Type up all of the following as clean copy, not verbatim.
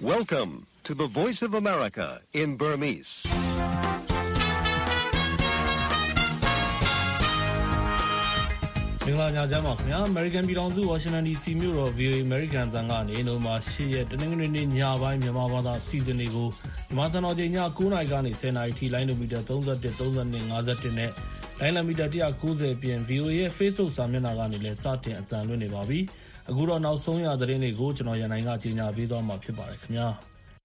Welcome to the Voice of America in Burmese. ။မင်္ဂလာညချမ်းပါခင်ဗျာ။ American ပြည်ထောင်စု Washington DC မြို့တော် VOA American သံကနေနိုဝင်ဘာ 8 ရက်တနင်္ဂနွေနေ့ညပိုင်းမြန်မာဘာသာအစီအစဉ်တွေကိုမြန်မာစံတော်ချိန်ည9:00 နာရီကနေ10:00 နာရီထိလိုင်းဒိုမီတာ31 32 51နဲ့လိုင်းလံမီတာ190ပြင် VOA ရဲ့ Facebook စာမျက်နှာကနေလည်းစတင်အသံလွှင့်နေပါပြီ။အခုတော့နောက်ဆုံးရသတင်းတွေကိုကျွန်တော်ရန်နိုင်ကကြေညာပေးသွားမှာဖြစ်ပါတယ်ခင်ဗျာ။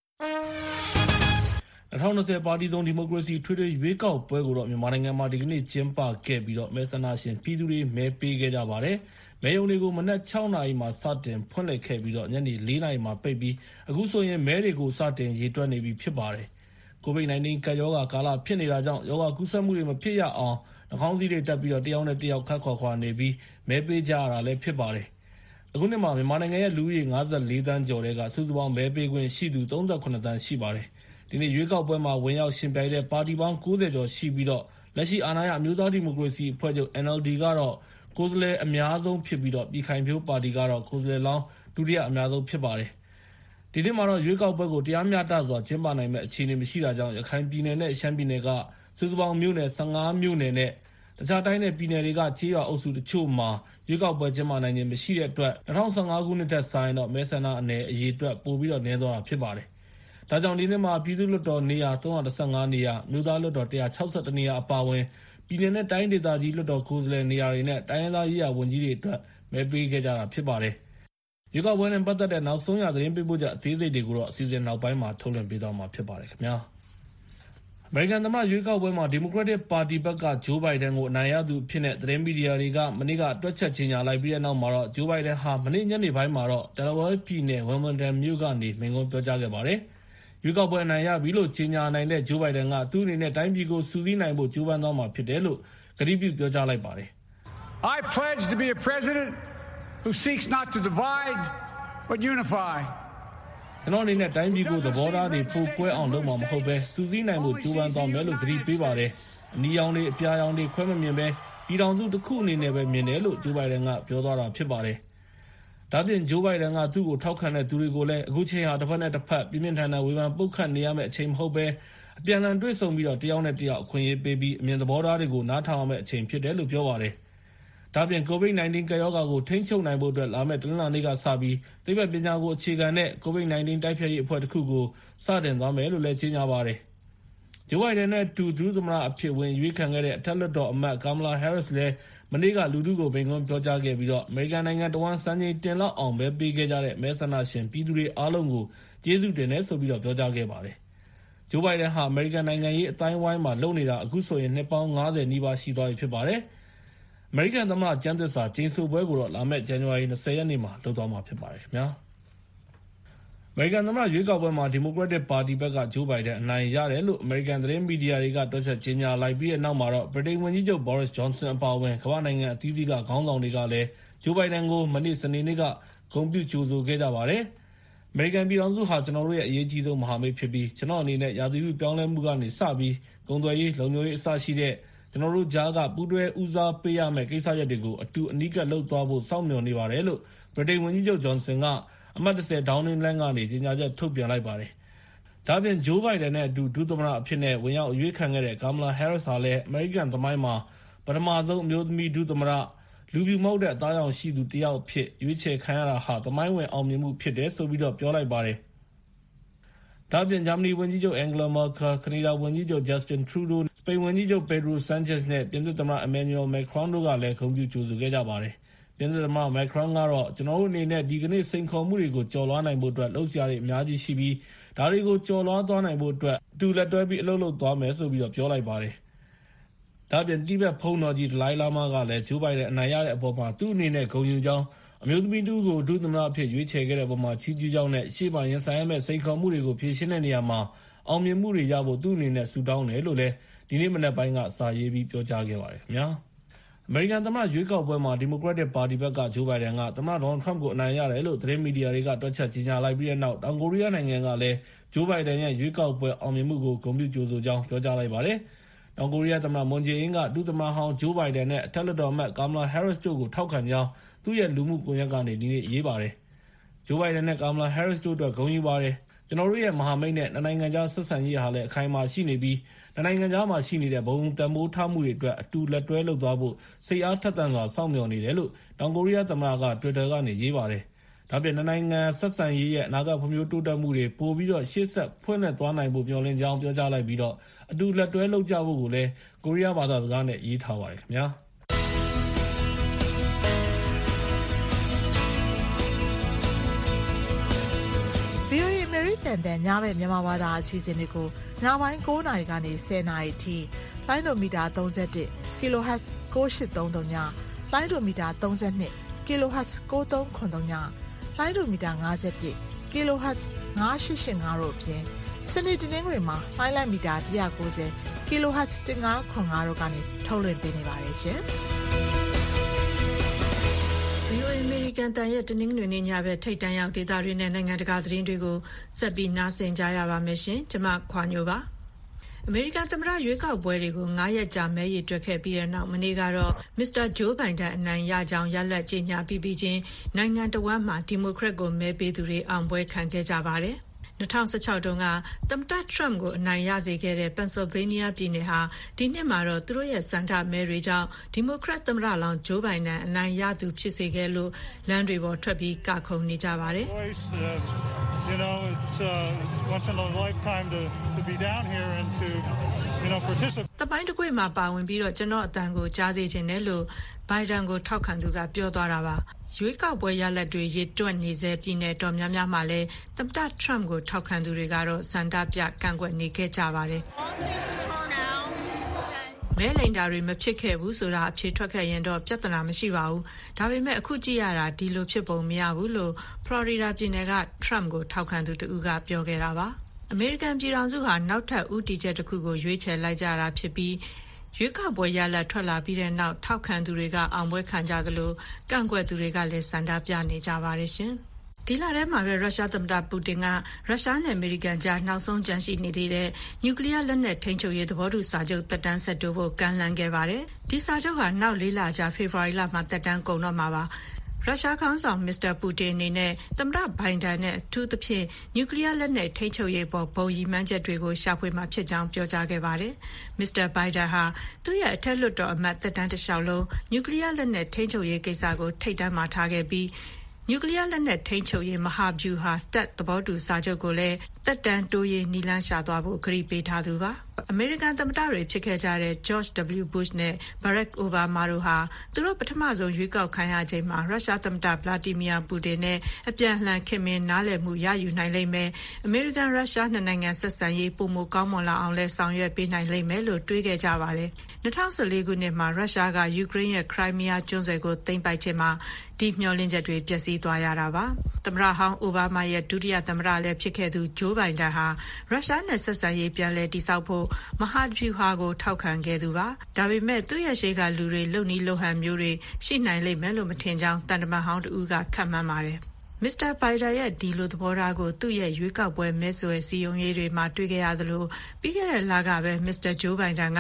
2020ပါတီစုံဒီမိုကရေစီထွေထွေရွေးကောက်ပွဲကိုတော့မြန်မာနိုင်ငံမှာဒီကနေ့ကျင်းပခဲ့ပြီးတော့မဲဆန္ဒရှင်ပြည်သူတွေမဲပေးခဲ့ကြပါတယ်။မဲရုံတွေကိုမနက်6 နာရီမှာစတင်ဖွင့်လှစ်ခဲ့ပြီးတော့ညနေ4 နာရီမှာပိတ်ပြီးအခုဆိုရင်မဲတွေကိုစတင်ရေတွက်နေပြီဖြစ်ပါတယ်။ COVID-19 ကပ်ရောဂါကာလဖြစ်နေတာကြောင့်ရောဂါကူးစက်မှုတွေမဖြစ်ရအောင်နှာခေါင်းစည်းတွေတပ်ပြီးတော့တယောက်နဲ့တယောက်ခတ်ခွာနေပြီးမဲပေးကြရတာလည်းဖြစ်ပါတယ်။အခုနှစ်မှာမြန်မာနိုင်ငံရဲ့လူဦးရေ54 သန်းကျော်တဲ့ကစုစုပေါင်းမဲပေးခွင့်ရှိသူ38 သန်းရှိပါတယ်။ဒီနေ့ရွေးကောက်ပွဲမှာဝင်ရောက်ရှင်ပြိုင်တဲ့ပါတီပေါင်း90ကျော်ရှိပြီးတော့လက်ရှိအာဏာရအမျိုးသားဒီမိုကရေစီအဖွဲ့ချုပ် NLD ကတော့ကိုယ်စားလှယ်အများဆုံးဖြစ်ပြီးတော့ပြည်ခိုင်ဖြိုးပါတီကတော့ကိုယ်စားလှယ်လောင်းဒုတိယအများဆုံးဖြစ်ပါတယ်။ဒီနေ့မှာတော့ရွေးကောက်ပွဲကိုတရားမျှတစွာကျင်းပနိုင်မဲ့အခြေအနေမရှိတာကြောင့်ရခိုင်ပြည်နယ်နဲ့ရှမ်းပြည်နယ်ကစုစုပေါင်းမြို့နယ်15မြို့နယ်နဲ့တခြားတိုင်းနယ်ပြည်နယ်တွေကကြေးရွာအုပ်စုတချို့မှာရွေးကောက်ပွဲကျင်းပနိုင်ခြင်းမရှိတဲ့အတွက်2015ခုနှစ်ထက်ဆိုင်တော့မဲဆန္ဒနယ်အရေအတွက်ပိုပြီးတော့နည်းသွားတာဖြစ်ပါတယ်။ဒါကြောင့်ဒီနေ့မှာပြည်သူ့လွှတ်တော်နေရာ315နေရာမြို့သားလွှတ်တော်161နေရာအပါအဝင်ပြည်내နဲ့တိုင်းဒေသကြီးလွှတ်တော်ကိုယ်စားလှယ်နေရာတွေနဲ့တိုင်းရင်းသားရေးရာဝန်ကြီးတွေအတွက်မဲပေးခဲ့ကြတာဖြစ်ပါတယ်။ရွေးကောက်ပွဲနဲ့ပတ်သက်တဲ့နောက်ဆုံးရသတင်းပေးပို့ချက်အသေးစိတ်တွေကိုတော့အစီအစဉ်နောက်ပိုင်းမှာထုတ်လွှင့်ပေးသွားမှာဖြစ်ပါတယ်ခင်ဗျာ။အမေရိကန်သမ္မတရွေးကောက်ပွဲမှာဒီမိုကရက်တစ်ပါတီဘက်ကဂျိုးဘိုင်ဒန်ကိုအနိုင်ရသူအဖြစ်နဲ့သတင်းမီဒီယာတွေကမနေ့ကတွက်ချက်ကြေညာလိုက်ပြီးတဲ့နောက်မှာတော့ဂျိုးဘိုင်ဒန်ဟာမနေ့ညနေပိုင်းမှာတော့ Delaware ပြည်နယ် Wilmington မြို့ကနေမိန့်ခွန်းပြောကြားခဲ့ပါတယ်။ရွေးကောက်ပွဲအနိုင်ရပြီလို့ကြေညာနိုင်တဲ့ဂျိုးဘိုင်ဒန်ကသူ့အနေနဲ့တိုင်းပြည်ကိုစုစည်းနိုင်ဖို့ကြိုးပမ်းသွားမှာဖြစ်တယ်လို့ကတိပြုပြောကြားလိုက်ပါတယ်။ I pledge to be a president who seeks not to divide but unify. ကျွန်တော်အနေနဲ့တိုင်းပြည်ကိုသဘောထားတွေပိုကွဲအောင်လုပ်မှာမဟုတ်ပဲစုစည်းနိုင်ဖို့ကြိုးပမ်းသွားမယ်လို့ကတိပေးပါတယ်။အနီရောင်တွေအပြာရောင်တွေခွဲမမြင်ပဲပြည်ထောင်စုတစ်ခုအနေနဲ့ပဲမြင်တယ်လို့ဂျိုးဘိုင်ဒန်ကပြောသွားတာဖြစ်ပါတယ်။ဒါပြင်ဂျိုးဘိုင်ဒန်ကသူ့ကိုထောက်ခံတဲ့သူတွေကိုလည်းအခုချိန်ဟာတစ်ဖက်နဲ့တစ်ဖက်ပြင်းပြင်းထန်ထန်ဝေဖန်ပုတ်ခတ်နေရမယ့်အချိန်မဟုတ်ပဲအပြန်အလှန်တွေ့ဆုံပြီးတော့တယောက်နဲ့တယောက်အခွင့်အရေးပေးပြီးအမြင်သဘောထားတွေကိုနားထောင်ရမယ့်အချိန်ဖြစ်တယ်လို့ပြောပါတယ်။ဒါပြင် COVID-19 ကပ်ရောဂါကိုထိန်းချုပ်နိုင်ဖို့အတွက်လာမယ့်တနင်္လာနေ့ကစပြီးသိပ္ပံပညာကိုအခြေခံတဲ့ COVID-19 တိုက်ဖျက်ရေးအဖွဲ့တစ်ခုကိုစတင်သွားမယ်လို့လည်းကြေညာပါတယ်။ဂျိုးဘိုင်ဒန်နဲ့ဒုသမ္မတအဖြစ်ဝင်ရွေးခံခဲ့တဲ့အထက်လွှတ်တော်အမတ် Kamala Harris လည်းမနေ့ကလူထုကိုမိန့်ခွန်းပြောကြားခဲ့ပြီးတော့အမေရိကန်နိုင်ငံတဝန်းစံချိန်တင်လောက်အောင်ပဲပေးခဲ့ကြတဲ့မဲဆန္ဒရှင်ပြည်သူတွေအားလုံးကိုကျေးဇူးတင်တယ်ဆိုပြီးတော့ပြောကြားခဲ့ပါတယ်။ဂျိုးဘိုင်ဒန်ဟာအမေရိကန်နိုင်ငံရေးအတိုင်းဝိုင်းမှာလုပ်နေတာအခုဆိုရင်နှစ်ပေါင်း90နီးပါးရှိသွားပြီဖြစ်ပါတယ်။အမေရိကန်သမ္မတကျမ်းသစ္စာကျိန်ဆိုပွဲကိုတော့လာမယ့်ဇန်နဝါရီ20ရက်နေ့မှာလုပ်သွားမှာဖြစ်ပါတယ်ခင်ဗျာ။အမေရိကန်သမ္မတရွေးကောက်ပွဲမှာဒီမိုကရက်တစ်ပါတီဘက်ကဂျိုးဘိုင်ဒန်အနိုင်ရတယ်လို့အမေရိကန်သတင်းမီဒီယာတွေကတွက်ချက်ကြေညာလိုက်ပြီးတဲ့နောက်မှာတော့ဗြိတိန်ဝန်ကြီးချုပ် Boris Johnson အပါအဝင်ကမ္ဘာနိုင်ငံအသီးသီးကခေါင်းဆောင်တွေကလည်းဂျိုးဘိုင်ဒန်ကိုမနေ့စနေနေ့ကဂုဏ်ပြုကြိုဆိုခဲ့ကြပါတယ်။အမေရိကန်ပြည်ထောင်စုဟာကျွန်တော်တို့ရဲ့အရေးကြီးဆုံးမဟာမိတ်ဖြစ်ပြီးကျွန်တော်အနေနဲ့ရာသီဥတုပြောင်းလဲမှုကနေစပြီးကုန်သွယ်ရေးလုံခြုံရေးအစရှိတဲ့ကျွန်တော်တို့ကြားကပူးတွဲဦးစားပေးရမယ့်ကိစ္စရပ်တွေကိုအတူအနီးကပ်လှုပ်သွားဖို့စောင့်မျှော်နေပါတယ်လို့ဗြိတိန်ဝန်ကြီးချုပ် Johnson ကအမှတ်30 Downing Lane ကနေကြေညာချက်ထုတ်ပြန်လိုက်ပါတယ်။ဒါပြင်ဂျိုးဘိုင်ဒန်နဲ့အတူဒုသမ္မတအဖြစ်နဲ့ဝင်ရောက်အရွေးခံခဲ့တဲ့ Kamala Harris ဟာလည်းအမေရိကန်သမိုင်းမှာပထမဆုံးအမျိုးသမီးဒုသမ္မတလူပြူမဟုတ်တဲ့အသားရောင်ရှိသူတယောက်အဖြစ်ရွေးချယ်ခံရတာဟာသမိုင်းဝင်အောင်မြင်မှုဖြစ်တယ်ဆိုပြီးတော့ပြောလိုက်ပါတယ်။ဒါပြင်ဂျာမနီဝန်ကြီးချုပ် Angela Merkel ကနေဒါဝန်ကြီးချုပ် Justin Trudeau စပိန်ဝန်ကြီးချုပ် Pedro Sanchez နဲ့ပြင်သစ်သမ္မတ Emmanuel Macron တို့ကလည်းဂုဏ်ပြုကြိုဆိုခဲ့ကြပါတယ်။ပြင်သစ်သမ္မတ Macron ကတော့ကျွန်တော်တို့အနေနဲ့ဒီကနေ့စိန်ခေါ်မှုတွေကိုကျော်လွှားနိုင်ဖို့အတွက်လှုပ်ရှားရည်အများကြီးရှိပြီးဒါတွေကိုကျော်လွှားသွားနိုင်ဖို့အတွက်အတူလက်တွဲပြီးအလုပ်လုပ်သွားမယ်ဆိုပြီးတော့ပြောလိုက်ပါတယ်။ဒါပြင်တိဘက်ဖုံးတော်ကြီးဒလိုင်းလာမာကလည်းဂျိုးဘိုင်ဒန်အနိုင်ရတဲ့အပေါ်မှာသူ့အနေနဲ့ဂုဏ်ယူကြောင်းအမျိုးသမီးတူကိုဒုသမ္မတအဖြစ်ရွေးချယ်ခဲ့တဲ့အပေါ်မှာချီးကျူးကြောင်းနဲ့ရှေ့မှာရင်ဆိုင်ရမယ့်စိန်ခေါ်မှုတွေကိုဖြေရှင်းတဲ့နေရာမှာအောင်မြင်မှုတွေရဖို့သူ့အနေနဲ့ဆုတောင်းတယ်လို့လည်းဒီနေ့မနက်ပိုင်းကစာရေးပြီးပြောကြားခဲ့ပါတယ်ခင်ဗျာ။အမေရိကန်သမ္မတရွေးကောက်ပွဲမှာဒီမိုကရက်တစ်ပါတီဘက်ကဂျိုးဘိုင်ဒန်ကသမ္မတဒေါ်နယ်ထရမ့်ကိုအနိုင်ရတယ်လို့သတင်းမီဒီယာတွေကတွက်ချက်ကြေညာလိုက်ပြီးတဲ့နောက်တောင်ကိုရီးယားနိုင်ငံကလည်းဂျိုးဘိုင်ဒန်ရဲ့ရွေးကောက်ပွဲအောင်မြင်မှုကိုဂုဏ်ပြုကြိုဆိုကြောင်းပြောကြားလိုက်ပါတယ်။တောင်ကိုရီးယားသမ္မတမွန်ဂျေအင်းကဒုသမ္မတဟောင်းဂျိုးဘိုင်ဒန်နဲ့အထက်လွှတ်တော်အမတ် Kamala Harris တို့ကိုထောက်ခံကြောင်းသူ့ရဲ့လူမှုကွန်ရက်ကနေဒီနေ့ရေးပါတယ်။ဂျိုးဘိုင်ဒန်နဲ့ Kamala Harris တို့အတွက်ဂုဏ်ယူပါတယ်။ကျွန်တော်တို့ရဲ့မဟာမိတ်နဲ့နိုင်ငံခြားဆက်ဆံရေးဟာလည်းအခိုင်အမာရှိနေပြီးနိုင်ငံခြားမှာရှိနေတဲ့ဘုံတန်ဖိုးထားမှုတွေအတွက်အတူလက်တွဲလုပ်သွားဖို့စိတ်အားထက်သန်စွာစောင့်မျှော်နေတယ်လို့တောင်ကိုရီးယားသမ္မတက Twitter ကနေရေးပါတယ်။ဒါပြင်နိုင်ငံဆက်ဆံရေးရဲ့အနာဂတ်ဖွံ့ဖြိုးတိုးတက်မှုတွေပိုပြီးရှေ့ဆက်ဖွင့်လှစ်သွားနိုင်ဖို့မျှော်လင့်ကြောင်းပြောကြားလိုက်ပြီးအတူလက်တွဲလုပ်ကြဖို့ကိုလည်းကိုရီးယားဘာသာစကားနဲ့ရေးထားပါတယ်ခင်ဗျာ။ VOA အမေရိကန်တန်ညဘက်မြန်မာဘာသာအစီအစဉ်တွေကိုညပိုင်း9 နာရီကနေ10 နာရီအထိလိုင်းဒိုမီတာ31 kHz 9833ညလိုင်းဒိုမီတာ32 kHz 9393ညလိုင်းဒိုမီတာ51 kHz 9885တို့အပြင်စနေတနင်္ဂနွေမှာလိုင်းမီတာ190 kHz 1505တို့ကနေထုတ်လွှင့်ပေးနေပါတယ်ရှင်။ VOA အမေရိကန်တန်ရဲ့တနင်္ဂနွေနေ့ညဘက်ထိပ်တန်းရောက်ဒေသတွေနဲ့နိုင်ငံတကာသတင်းတွေကိုဆက်ပြီးနားဆင်ကြရပါမယ်ရှင်။ကျွန်မခွာညိုပါ။အမေရိကန်သမ္မတရွေးကောက်ပွဲတွေကို9 ရက်ကြာမဲရေတွက်ခဲ့ပြီးတဲ့နောက်မနေ့ကတော့ Mr. Joe Biden အနိုင်ရကြောင်းရလဒ်ကြေညာပြီးချင်းနိုင်ငံတော်ဝန်မှာဒီမိုကရက်ကိုမဲပေးသူတွေအောင်ပွဲခံခဲ့ကြပါတယ်။2016တုန်းကသမ္မတ Trump ကိုအနိုင်ရစေခဲ့တဲ့ Pennsylvania ပြည်နယ်ဟာဒီနှစ်မှာတော့သူတို့ရဲ့စန္ဒမဲတွေကြောင့်ဒီမိုကရက်သမ္မတလောင်း Joe Biden အနိုင်ရသူဖြစ်စေခဲ့လို့လမ်းတွေပေါ်ထွက်ပြီးကခုန်နေကြပါတယ်။ You know, it's once in a lifetime to be down here and to, participate. တပိုင်းတစ်ခွေမှာပါဝင်ပြီးတော့ကျွန်တော်အတန်ကိုကြားစေခြင်းနဲ့လို့ Biden ကိုထောက်ခံသူကပြောသွားတာပါ။ရွေးကောက်ပွဲရလဒ်တွေရည်တွက်နေစေပြည်နယ်တော်များများမှာလည်းသမ္မတ Trump ကိုထောက်ခံသူတွေကတော့စန္ဒပြကန့်ကွက်နေခဲ့ကြပါတယ်။မဲလိမ်တာတွေမဖြစ်ခဲ့ဘူးဆိုတာအဖြေထွက်ခဲ့ရင်တော့ပြဿနာမရှိပါဘူး။ဒါပေမဲ့အခုကြည့်ရတာဒီလိုဖြစ်ပုံမရဘူးလို့ Florida ပြည်နယ်က Trump ကိုထောက်ခံသူတဦးကပြောခဲ့တာပါ။အမေရိကန်ပြည်ထောင်စုဟာနောက်ထပ်ဦးတည်ချက်တစ်ခုကိုရွေးချယ်လိုက်ကြတာဖြစ်ပြီးရွေးကောက်ပွဲရလဒ်ထွက်လာပြီးတဲ့နောက်ထောက်ခံသူတွေကအောင်ပွဲခံကြသလိုကန့်ကွက်သူတွေကလည်းစန္ဒပြနေကြပါတယ်ရှင်။ဒီလထဲမှာပဲရုရှားသမ္မတပူတင်ကရုရှားနဲ့အမေရိကန်ကြားနောက်ဆုံးကြန့်ရှိနေသေးတဲ့နျူကလ িয়ার လက်နက်ထိန်းချုပ်ရေးသဘောတူစာချုပ်သက်တမ်းဆက်တိုးဖို့ကမ်းလှမ်းခဲ့ပါတယ်။ဒီစာချုပ်ဟာနောက်4 လကြာဖေဖော်ဝါရီလမှာသက်တမ်းကုန်တော့မှာပါ။ရုရှားခေါင်းဆောင်မစ္စတာပူတင်အနေနဲ့သမ္မတဘိုင်ဒန်နဲ့အထူးသဖြင့်နျူကလ িয়ার လက်နက်ထိန်းချုပ်ရေးပေါ်ဘုံရည်မှန်းချက်တွေကိုရှာဖွေမှာဖြစ်ကြောင်းပြောကြားခဲ့ပါတယ်။မစ္စတာဘိုင်ဒန်ဟာသူ့ရဲ့အထက်လွှတ်တော်အမတ်သက်တမ်းတစ်လျှောက်လုံးနျူကလ িয়ার လက်နက်ထိန်းချုပ်ရေးကိစ္စကိုထိပ်တန်းမှာထားခဲ့ပြီးနျူကလ িয়ার လက်နက်ထိန်းချုပ်ရေးမဟာဗျူဟာ START သဘောတူစာချုပ်ကိုလည်းသက်တမ်းတိုးရေးနည်းလမ်းရှာသွားဖို့ကတိပေးထားသူပါ။အမေရိကန်သမ္မတတွေဖြစ်ခဲ့ကြတဲ့ George W. Bush နဲ့ Barack Obama တို့ဟာသူတို့ပထမဆုံးရွေးကောက်ခံရချိန်မှာရုရှားသမ္မတ Vladimir Putin နဲ့အပြန်အလှန်ခင်မင်နားလည်မှုရယူနိုင်လိမ့်မယ်။အမေရိကန်ရုရှားနှစ်နိုင်ငံဆက်ဆံရေးပိုမိုကောင်းမွန်လာအောင်လဲဆောင်ရွက်ပေးနိုင်လိမ့်မယ်လို့တွေးခဲ့ကြပါတယ်။2014ခုနှစ်မှာရုရှားကယူကရိန်းရဲ့ခရိုင်းမီးယားကျွန်းဆွယ်ကိုသိမ်းပိုက်ခြင်းမှာဒီမျှော်လင့်ချက်တွေပျက်စီးသွားရတာပါ။သမ္မတဟောင်းအိုဘားမားရဲ့ဒုတိယသမ္မတလည်းဖြစ်ခဲ့သူဂျိုးဘိုင်ဒန်ဟာရုရှားနဲ့ဆက်ဆံရေးပြန်လည်တည်ဆောက်ဖို့မဟာဗျူဟာကိုထောက်ခံခဲ့သူပါ။ဒါပေမဲ့သူ့ရဲ့ရှေ့ကလူတွေလုံနီးလုံဟန်မျိုးတွေရှိနိုင်လိမ့်မယ်လို့မထင်ကြောင်းတန်တမန်ဟောင်းတဦးကခန့်မှန်းပါတယ်။မစ္စတာဘိုင်ဒန်ရဲ့ဒီလိုသဘောထားကိုသူ့ရဲ့ရွေးကောက်ပွဲမဲဆွယ်စည်းရုံးရေးတွေမှာတွေ့ခဲ့ရသလိုပြီးခဲ့တဲ့လကပဲမစ္စတာဂျိုးဘိုင်ဒန်က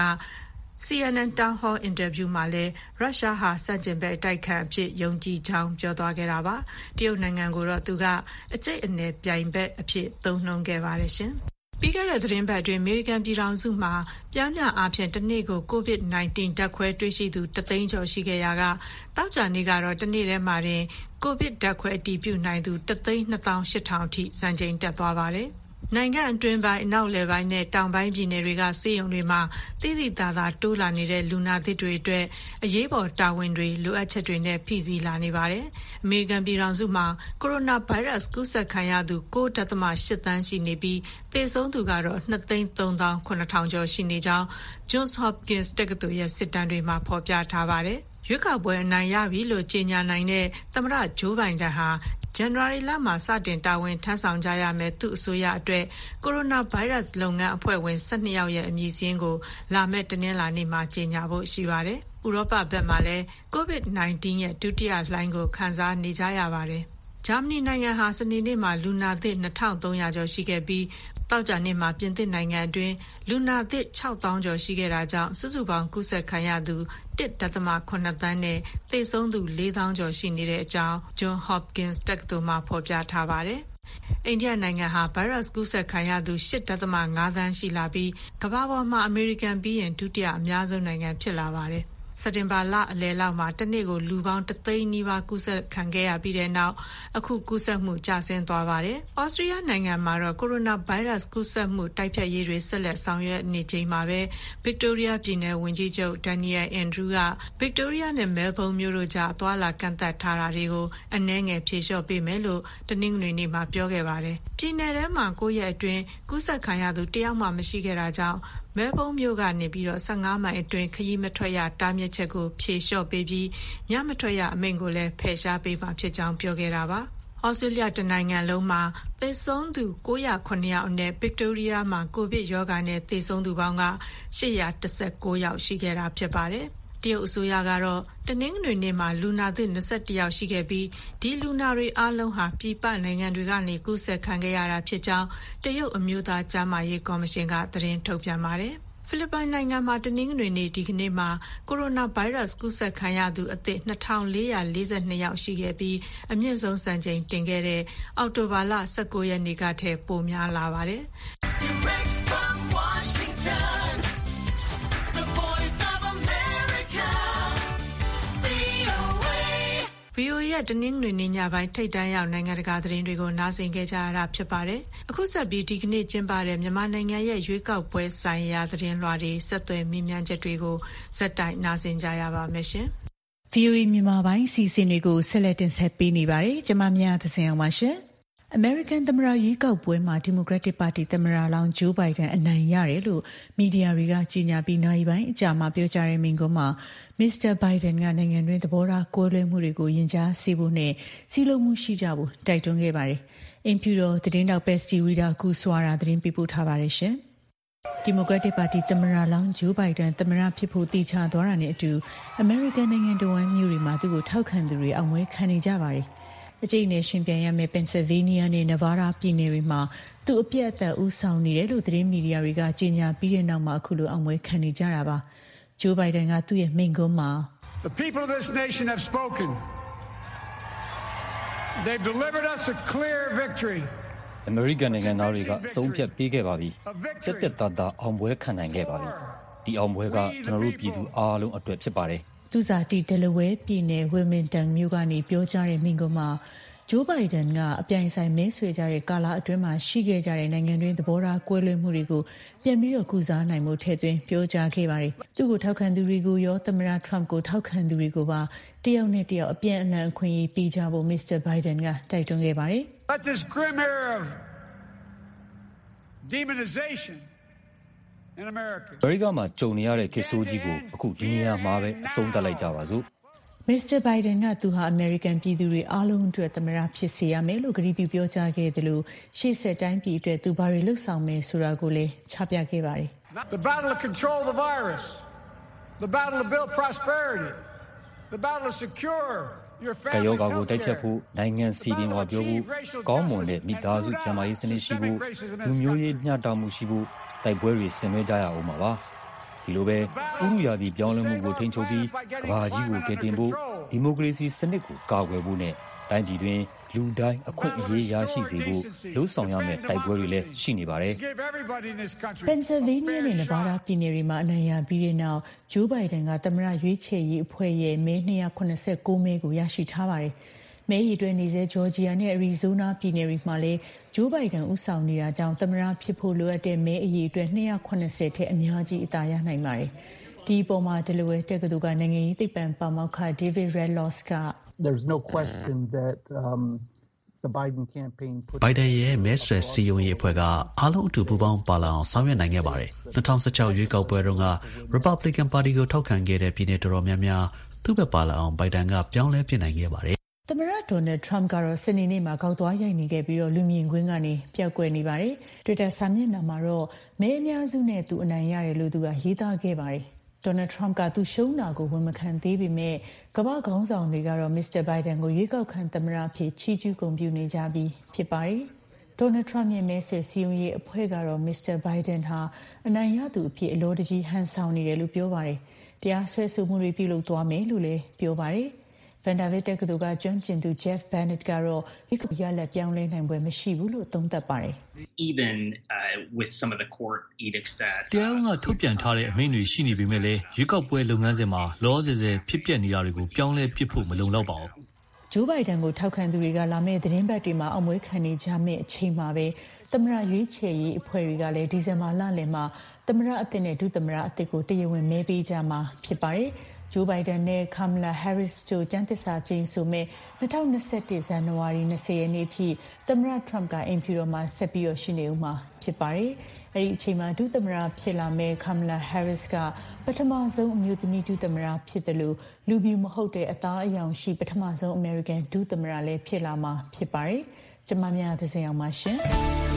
CNN Town Hall Interview မှာလည်းရုရှားဟာစန့်ကျင်ဘက်အတိုက်ခံအဖြစ်ယုံကြည်ကြောင်းပြောသွားခဲ့တာပါ။တရုတ်နိုင်ငံကိုတော့သူကအကျိတ်အနယ်ပြိုင်ဘက်အဖြစ်သုံးနှုန်းခဲ့ပါတယ်ရှင်။ပြီးခဲ့တဲ့သတင်းပတ်အတွင်းအမေရိကန်ပြည်ထောင်စုမှာပြင်းပြအားဖြင့်တစ်နေ့ကို COVID-19 ဓာတ်ခွဲတွေ့ရှိသူ3သိန်းကျော်ရှိခဲ့ရာကတောက်ကြနေ့ကတော့တစ်နေ့ထဲမှာတင် COVID ဓာတ်ခွဲအတည်ပြုနိုင်သူ1,28,000 အထိစံချိန်တက်သွားပါတယ်။နိုင်ငံအတွင်းပိုင်းအနောက်လယ်ပိုင်းနဲ့တောင်ပိုင်းပြည်နယ်တွေကဆေးရုံတွေမှာသိသိသာသာတိုးလာနေတဲ့လူနာသစ်တွေအတွက်အရေးပေါ်တာဝန်တွေလိုအပ်ချက်တွေနဲ့ဖိစီးလာနေပါတယ်။အမေရိကန်ပြည်ထောင်စုမှာကိုရိုနာဗိုင်းရပ်စ်ကူးစက်ခံရသူ 9.8 သန်းရှိနေပြီးသေဆုံးသူကတော့ 2,3၇,000 ကျော်ရှိနေကြောင်း Johns Hopkins တက္ကသိုလ်ရဲ့စစ်တမ်းတွေမှာဖော်ပြထားပါတယ်။ရွေးကောက်ပွဲအနိုင်ရပြီလို့ကြေညာနိုင်တဲ့သမ္မတဂျိုးဘိုင်ဒန်ဟာဇန်နဝါရီလမှာစတင်တာဝန်ထမ်းဆောင်ကြရမယ်သူ့အစိုးရအတွက်ကိုရိုနာဗိုင်းရပ်စ်လုပ်ငန်းအဖွဲ့ဝင်12ယောက်ရဲ့အမည်စာရင်းကိုလာမယ့်တနင်္လာနေ့မှာကြေညာဖို့ရှိပါတယ်။ဥရောပဘက်မှာလည်း COVID-19 ရဲ့ဒုတိယလှိုင်းကိုခံစားနေကြရပါတယ်။ဂျာမနီနိုင်ငံဟာစနေနေ့မှာလူနာသစ် 2,300 ကျော်ရှိခဲ့ပြီးတောက်ကြနေ့မှာပြင်သစ်နိုင်ငံအတွင်းလူနာသစ် 6,000 ကျော်ရှိခဲ့တာကြောင့်စုစုပေါင်းကူးစက်ခံရသူ 1.8 သန်းနဲ့သေဆုံးသူ 4,000 ကျော်ရှိနေတဲ့အကြောင်း Johns Hopkins တက္ကသိုလ်မှဖော်ပြထားပါတယ်။အိန္ဒိယနိုင်ငံဟာဗိုင်းရပ်စ်ကူးစက်ခံရသူ 8.5 သန်းရှိလာပြီးကမ္ဘာပေါ်မှာအမေရိကန်ပြီးရင်ဒုတိယအများဆုံးနိုင်ငံဖြစ်လာပါတယ်။စက်တင်ဘာလအလယ်လောက်မှာတစ်နေ့ကိုလူပေါင်း1သိန်းနီးပါးကူးစက်ခံခဲ့ရပြီးတဲ့နောက်အခုကူးစက်မှုကျဆင်းသွားပါတယ်။ဩစတြေးလျနိုင်ငံမှာတော့ကိုရိုနာဗိုင်းရပ်စ်ကူးစက်မှုတိုက်ဖျက်ရေးတွေဆက်လက်ဆောင်ရွက်နေချိန်မှာပဲဗစ်တိုးရီးယားပြည်နယ်ဝန်ကြီးချုပ်ဒန်နီယယ်အန်ဒရူးကဗစ်တိုးရီးယားနဲ့မဲလ်ဘုန်းမြို့တို့ကြားသွာလာကန့်သတ်ထားတာတွေကိုအနည်းငယ်ဖြေလျှော့ပေးမယ်လို့တနင်္ဂနွေနေ့မှာပြောခဲ့ပါတယ်။ပြည်နယ်ထဲမှာ9ရက်အတွင်းကူးစက်ခံရသူတယောက်မှမရှိခဲ့တာကြောင့်မဲလ်ဘုန်းမြို့ကနေပြီးတော့15မိုင်အတွင်းခရီးမထွက်ရတားမြစ်ချက်ကိုဖြေလျှော့ပေးပြီးညမထွက်ရအမိန့်ကိုလည်းဖယ်ရှားပေးမှာဖြစ်ကြောင်းပြောခဲ့တာပါ။ဩစတြေးလျတနိုင်ငံလုံးမှာသေဆုံးသူ909ယောက်နဲ့ဗစ်တိုးရီးယားမှာကိုဗစ်ရောဂါနဲ့သေဆုံးသူပေါင်းက819ယောက်ရှိခဲ့တာဖြစ်ပါတယ်။တရုတ်အစိုးရကတော့တနင်္ဂနွေနေ့မှာလူနာသစ်21ယောက်ရှိခဲ့ပြီးဒီလူနာတွေအားလုံးဟာပြည်ပနိုင်ငံတွေကနေကူးစက်ခံခဲ့ရတာဖြစ်ကြောင်းတရုတ်အမျိုးသားကျန်းမာရေးကော်မရှင်ကသတင်းထုတ်ပြန်ပါတယ်။ဖိလစ်ပိုင်နိုင်ငံမှာတနင်္ဂနွေနေ့ဒီကနေ့မှာကိုရိုနာဗိုင်းရပ်စ်ကူးစက်ခံရသူအသစ်2442ယောက်ရှိခဲ့ပြီးအမြင့်ဆုံးစံချိန်တင်ခဲ့တဲ့အောက်တိုဘာလ19ရက်နေ့ကထက်ပိုများလာပါတယ်။ VOA ရဲ့တနင်္ဂနွေနေ့ညပိုင်းထိပ်တန်းရောက်နိုင်ငံတကာသတင်းတွေကိုနားဆင်ခဲ့ကြရတာဖြစ်ပါတယ်။အခုဆက်ပြီးဒီကနေ့ကျင်းပတဲ့မြန်မာနိုင်ငံရဲ့ရွေးကောက်ပွဲဆိုင်ရာသတင်းလွှာတွေဆက်သွယ်မြင်းမြန်းချက်တွေကိုဇက်တိုက်နားဆင်ကြရပါမယ်ရှင်။ VOA မြန်မာပိုင်းစီစဉ်တွေကိုဆက်လက်တင်ဆက်ပေးနေပါတယ်။ကျွန်မမြတ်သစင်အောင်ပါရှင်။ American သမ္မတရွေးကောက်ပွဲမှာ Democratic Party သမ္မတလောင်း Joe Biden အနိုင်ရတယ်လို့မီဒီယာတွေကကြေညာပြီးနိုင်ပိုင်းအကြာမှာပြောကြားတဲ့မိန့်ခွန်းမှာ Mr. Biden ကနိုင်ငံတွင်းသဘောထားကွဲလွဲမှုတွေကိုရင်ကြားစေဖို့နဲ့စည်းလုံးမှုရှိကြဖို့တိုက်တွန်းခဲ့ပါတယ်။အင်ဖြူတော်သတင်းတောက် Patsy Widakuswara သတင်းပေးပို့ထားပါတယ်ရှင်။ Democratic Party သမ္မတလောင်း Joe Biden သမ္မတဖြစ်ဖို့တည်ချသွားတာနဲ့အတူ American နိုင်ငံတော်ဝန်မြို့တွေမှာသူ့ကိုထောက်ခံသူတွေအောင်ပွဲခံနေကြပါတယ်။အကျိတ်နဲ့ရှင်ပြန်ရမယ့် Pennsylvania နဲ့ Nevada ပြည်နယ်တွေမှာသူအပြတ်အသတ်ဦးဆောင်နေတယ်လို့သတင်းမီဒီယာတွေကကြေညာပြီးတဲ့နောက်မှာအခုလိုအောင်ပွဲခံနေကြတာပါ။ Joe Biden ကသူ့ရဲ့မိန့်ခွန်းမှာ The people of this nation have spoken. They've delivered us a clear victory. American နိုင်ငံသားတွေကအဆုံးဖြတ်ပေးခဲ့ပါပြီ။တက်တက်သားသားအောင်ပွဲခံနိုင်ခဲ့ပါပြီ။ဒီအောင်ပွဲကကျွန်တော်တို့ပြည်သူအားလုံးအတွက်ဖြစ်ပါတယ်။သူဇာတိဒလဝဲပြည်နယ် Wilmington မြို့ကနေပြောကြားတဲ့မိန့်ခွန်းမှာဂျိုးဘိုင်ဒန်ကအပြိုင်ဆိုင်မဲဆွေကြတဲ့ကာလအတွင်းမှာရှိခဲ့ကြတဲ့နိုင်ငံတွင်းသဘောထားကွဲလွဲမှုတွေကိုပြန်ပြီးတော့ကုစားနိုင်မှုထည့်သွင်းပြောကြားခဲ့ပါတယ်။သူ့ကိုထောက်ခံသူတွေကိုရောသမ္မတ Trump ကိုထောက်ခံသူတွေကိုပါတယောက်နဲ့တယောက်အပြန်အလှန်အခွင့်အရေးပေးကြဖို့ Mr. Biden ကတိုက်တွန်းခဲ့ပါတယ်။ Let this grim era of demonization in America. အမေရိကန်မှာကြုံနေရတဲ့ခေတ်ဆိုးကြီးကိုအခုဒီနေရာမှာပဲအဆုံးသတ်လိုက်ကြပါစို့။ Mr. Biden ကသူဟာ American ပြည်သူတွေအားလုံးအတွက်သမ္မတဖြစ်စေရမယ်လို့ကတိပြုပြောကြားခဲ့တယ်လို့ရှေ့ဆက်တိုင်းပြည်အတွက်သူဘာတွေလှုပ်ဆောင်မယ်ဆိုတာကိုလည်းချပြခဲ့ပါတယ်။ The battle to control the virus, the battle to build prosperity, the battle to secure your family. ကယောဂါကိုတိုက်ဖြတ်ဖို့နိုင်ငံစီပင်ဝါပြောဖို့ကောင်းမွန်တဲ့မိသားစုကျန်းမာရေးစနစ်ရှိဖို့လူမျိုးရေးမျှတမှုရှိဖို့တိုက်ပွဲတွေဆင်နွှဲကြရအောင်ပါပါဒီလိုပဲဥရုယာပြည်ပြောင်းလဲမှုကိုထိန်းချုပ်ပြီးကမ္ဘာကြီးကိုကယ်တင်ဖို့ဒီမိုကရေစီစနစ်ကိုကာကွယ်ဖို့နဲ့တိုင်းပြည်တွင်လူတိုင်းအခွင့်အရေးရရှိစေဖို့လှုံ့ဆော်ရမယ့်တိုက်ပွဲတွေလည်းရှိနေပါတယ် Pennsylvania နဲ့ Nevada ပြည်နယ်တွေမှာအနိုင်ရပြီးတဲ့နောက် Joe Biden ကသမ္မတရွေးချယ်ရေးအဖွဲ့ရဲ့မဲ289မဲကိုရရှိထားပါတယ်မဲရီတွဲနေစေဂျော်ဂျီယာနဲ့အရီဇိုနာပြည်နယ်တွေမှာလည်းဂျိုးဘိုင်ဒန်ဦးဆောင်နေတာကြောင့်သမ္မတဖြစ်ဖို့လိုအပ်တဲ့မဲအရေအတွက်290ထက်အများကြီးအသာရနိုင်ပါတယ်။ဒီပေါ်မှာ Delaware တက္ကသိုလ်ကနိုင်ငံရေးသိပ္ပံပါမောက္ခ David Redlaws က There's no question that the Biden campaign ဘိုင်ဒန်ရဲ့မဲဆွယ်စည်းရုံးရေးအဖွဲ့ကအားလုံးအတူပူးပေါင်းပါလာအောင်ဆောင်ရွက်နိုင်ခဲ့ပါတယ်။2016ရွေးကောက်ပွဲတုန်းက Republican Party ကိုထောက်ခံခဲ့တဲ့ပြည်နယ်တော်တော်များများသူ့ဘက်ပါလာအောင်ဘိုင်ဒန်ကပြောင်းလဲပြနိုင်ခဲ့ပါတယ်သမ္မတဒေါ်နယ်ထရမ့်ကတော့စနေနေ့မှာကောက်သွားရိုက်နေခဲ့ပြီးတော့လူမြင်ကွင်းကနေပျောက်ကွယ်နေပါတယ်။ Twitter စာမျက်နှာမှာတော့မဲအများစုနဲ့သူအနိုင်ရတယ်လို့သူကရေးသားခဲ့ပါတယ်။ဒေါ်နယ်ထရမ့်ကသူရှုံးတာကိုဝန်မခံသေးပေမဲ့ကမ္ဘာခေါင်းဆောင်တွေကတော့မစ္စတာဘိုင်ဒန်ကိုရွေးကောက်ခံသမ္မတအဖြစ်ချီးကျူးဂုဏ်ပြုနေကြပြီးဖြစ်ပါတယ်။ဒေါ်နယ်ထရမ့်ရဲ့မဲဆွယ်စည်းရုံးရေးအဖွဲ့ကတော့မစ္စတာဘိုင်ဒန်ဟာအနိုင်ရသူအဖြစ်အလောတကြီးဟန်ဆောင်နေတယ်လို့ပြောပါတယ်။တရားစွဲဆိုမှုတွေပြုလုပ်သွားမယ်လို့လည်းပြောပါတယ်။ Vanderbilt တက္ကသိုလ်ကကျွမ်းကျင်သူ Jeff Bennett ကတော့ဒီကရလက်ပြောင်းလဲနိုင်ပွဲမရှိဘူးလို့သုံးသပ်ပါတယ်။ Even with some of the court edicts that တရားရုံးကထုတ်ပြန်ထားတဲ့အမိန့်တွေရှိနေပေမဲ့လည်းရွေးကောက်ပွဲလုပ်ငန်းစဉ်မှာလောဆယ်ဖြစ်ပျက်နေတာတွေကိုပြောင်းလဲပစ်ဖို့မလုံလောက်ပါဘူး။ ဂျိုးဘိုင်ဒန်ကိုထောက်ခံသူတွေကလာမယ့်သတင်းပတ်တွေမှာအောင်ပွဲခံနေကြမယ့်အချိန်မှာပဲသမ္မတရွေးချယ်ရေးအဖွဲ့တွေကလည်းဒီဇင်ဘာလလယ်မှာသမ္မတအသစ်နဲ့ဒုသမ္မတအသစ်ကိုတရားဝင်မဲပေးကြမှာဖြစ်ပါတယ်။ဂျိုးဘိုင်ဒန်နဲ့ Kamala Harris တို့ကျမ်းသစ္စာကျိန်ဆိုမဲ့2021 ဇန်နဝါရီ 20 ရက်နေ့ထိသမ္မတ Trump ကအိမ်ဖြူတော်မှာဆက်ပြီးရှိနေဦးမှာဖြစ်ပါတယ်။အဲဒီအချိန်မှာဒုသမ္မတဖြစ်လာမဲ့ Kamala Harris ကပထမဆုံးအမျိုးသမီးဒုသမ္မတဖြစ်တယ်လို့လူပြူမဟုတ်တဲ့အသားအရောင်ရှိပထမဆုံး American ဒုသမ္မတလည်းဖြစ်လာမှာဖြစ်ပါတယ်။ကျွန်မများသစဉ်အောင်ပါရှင်။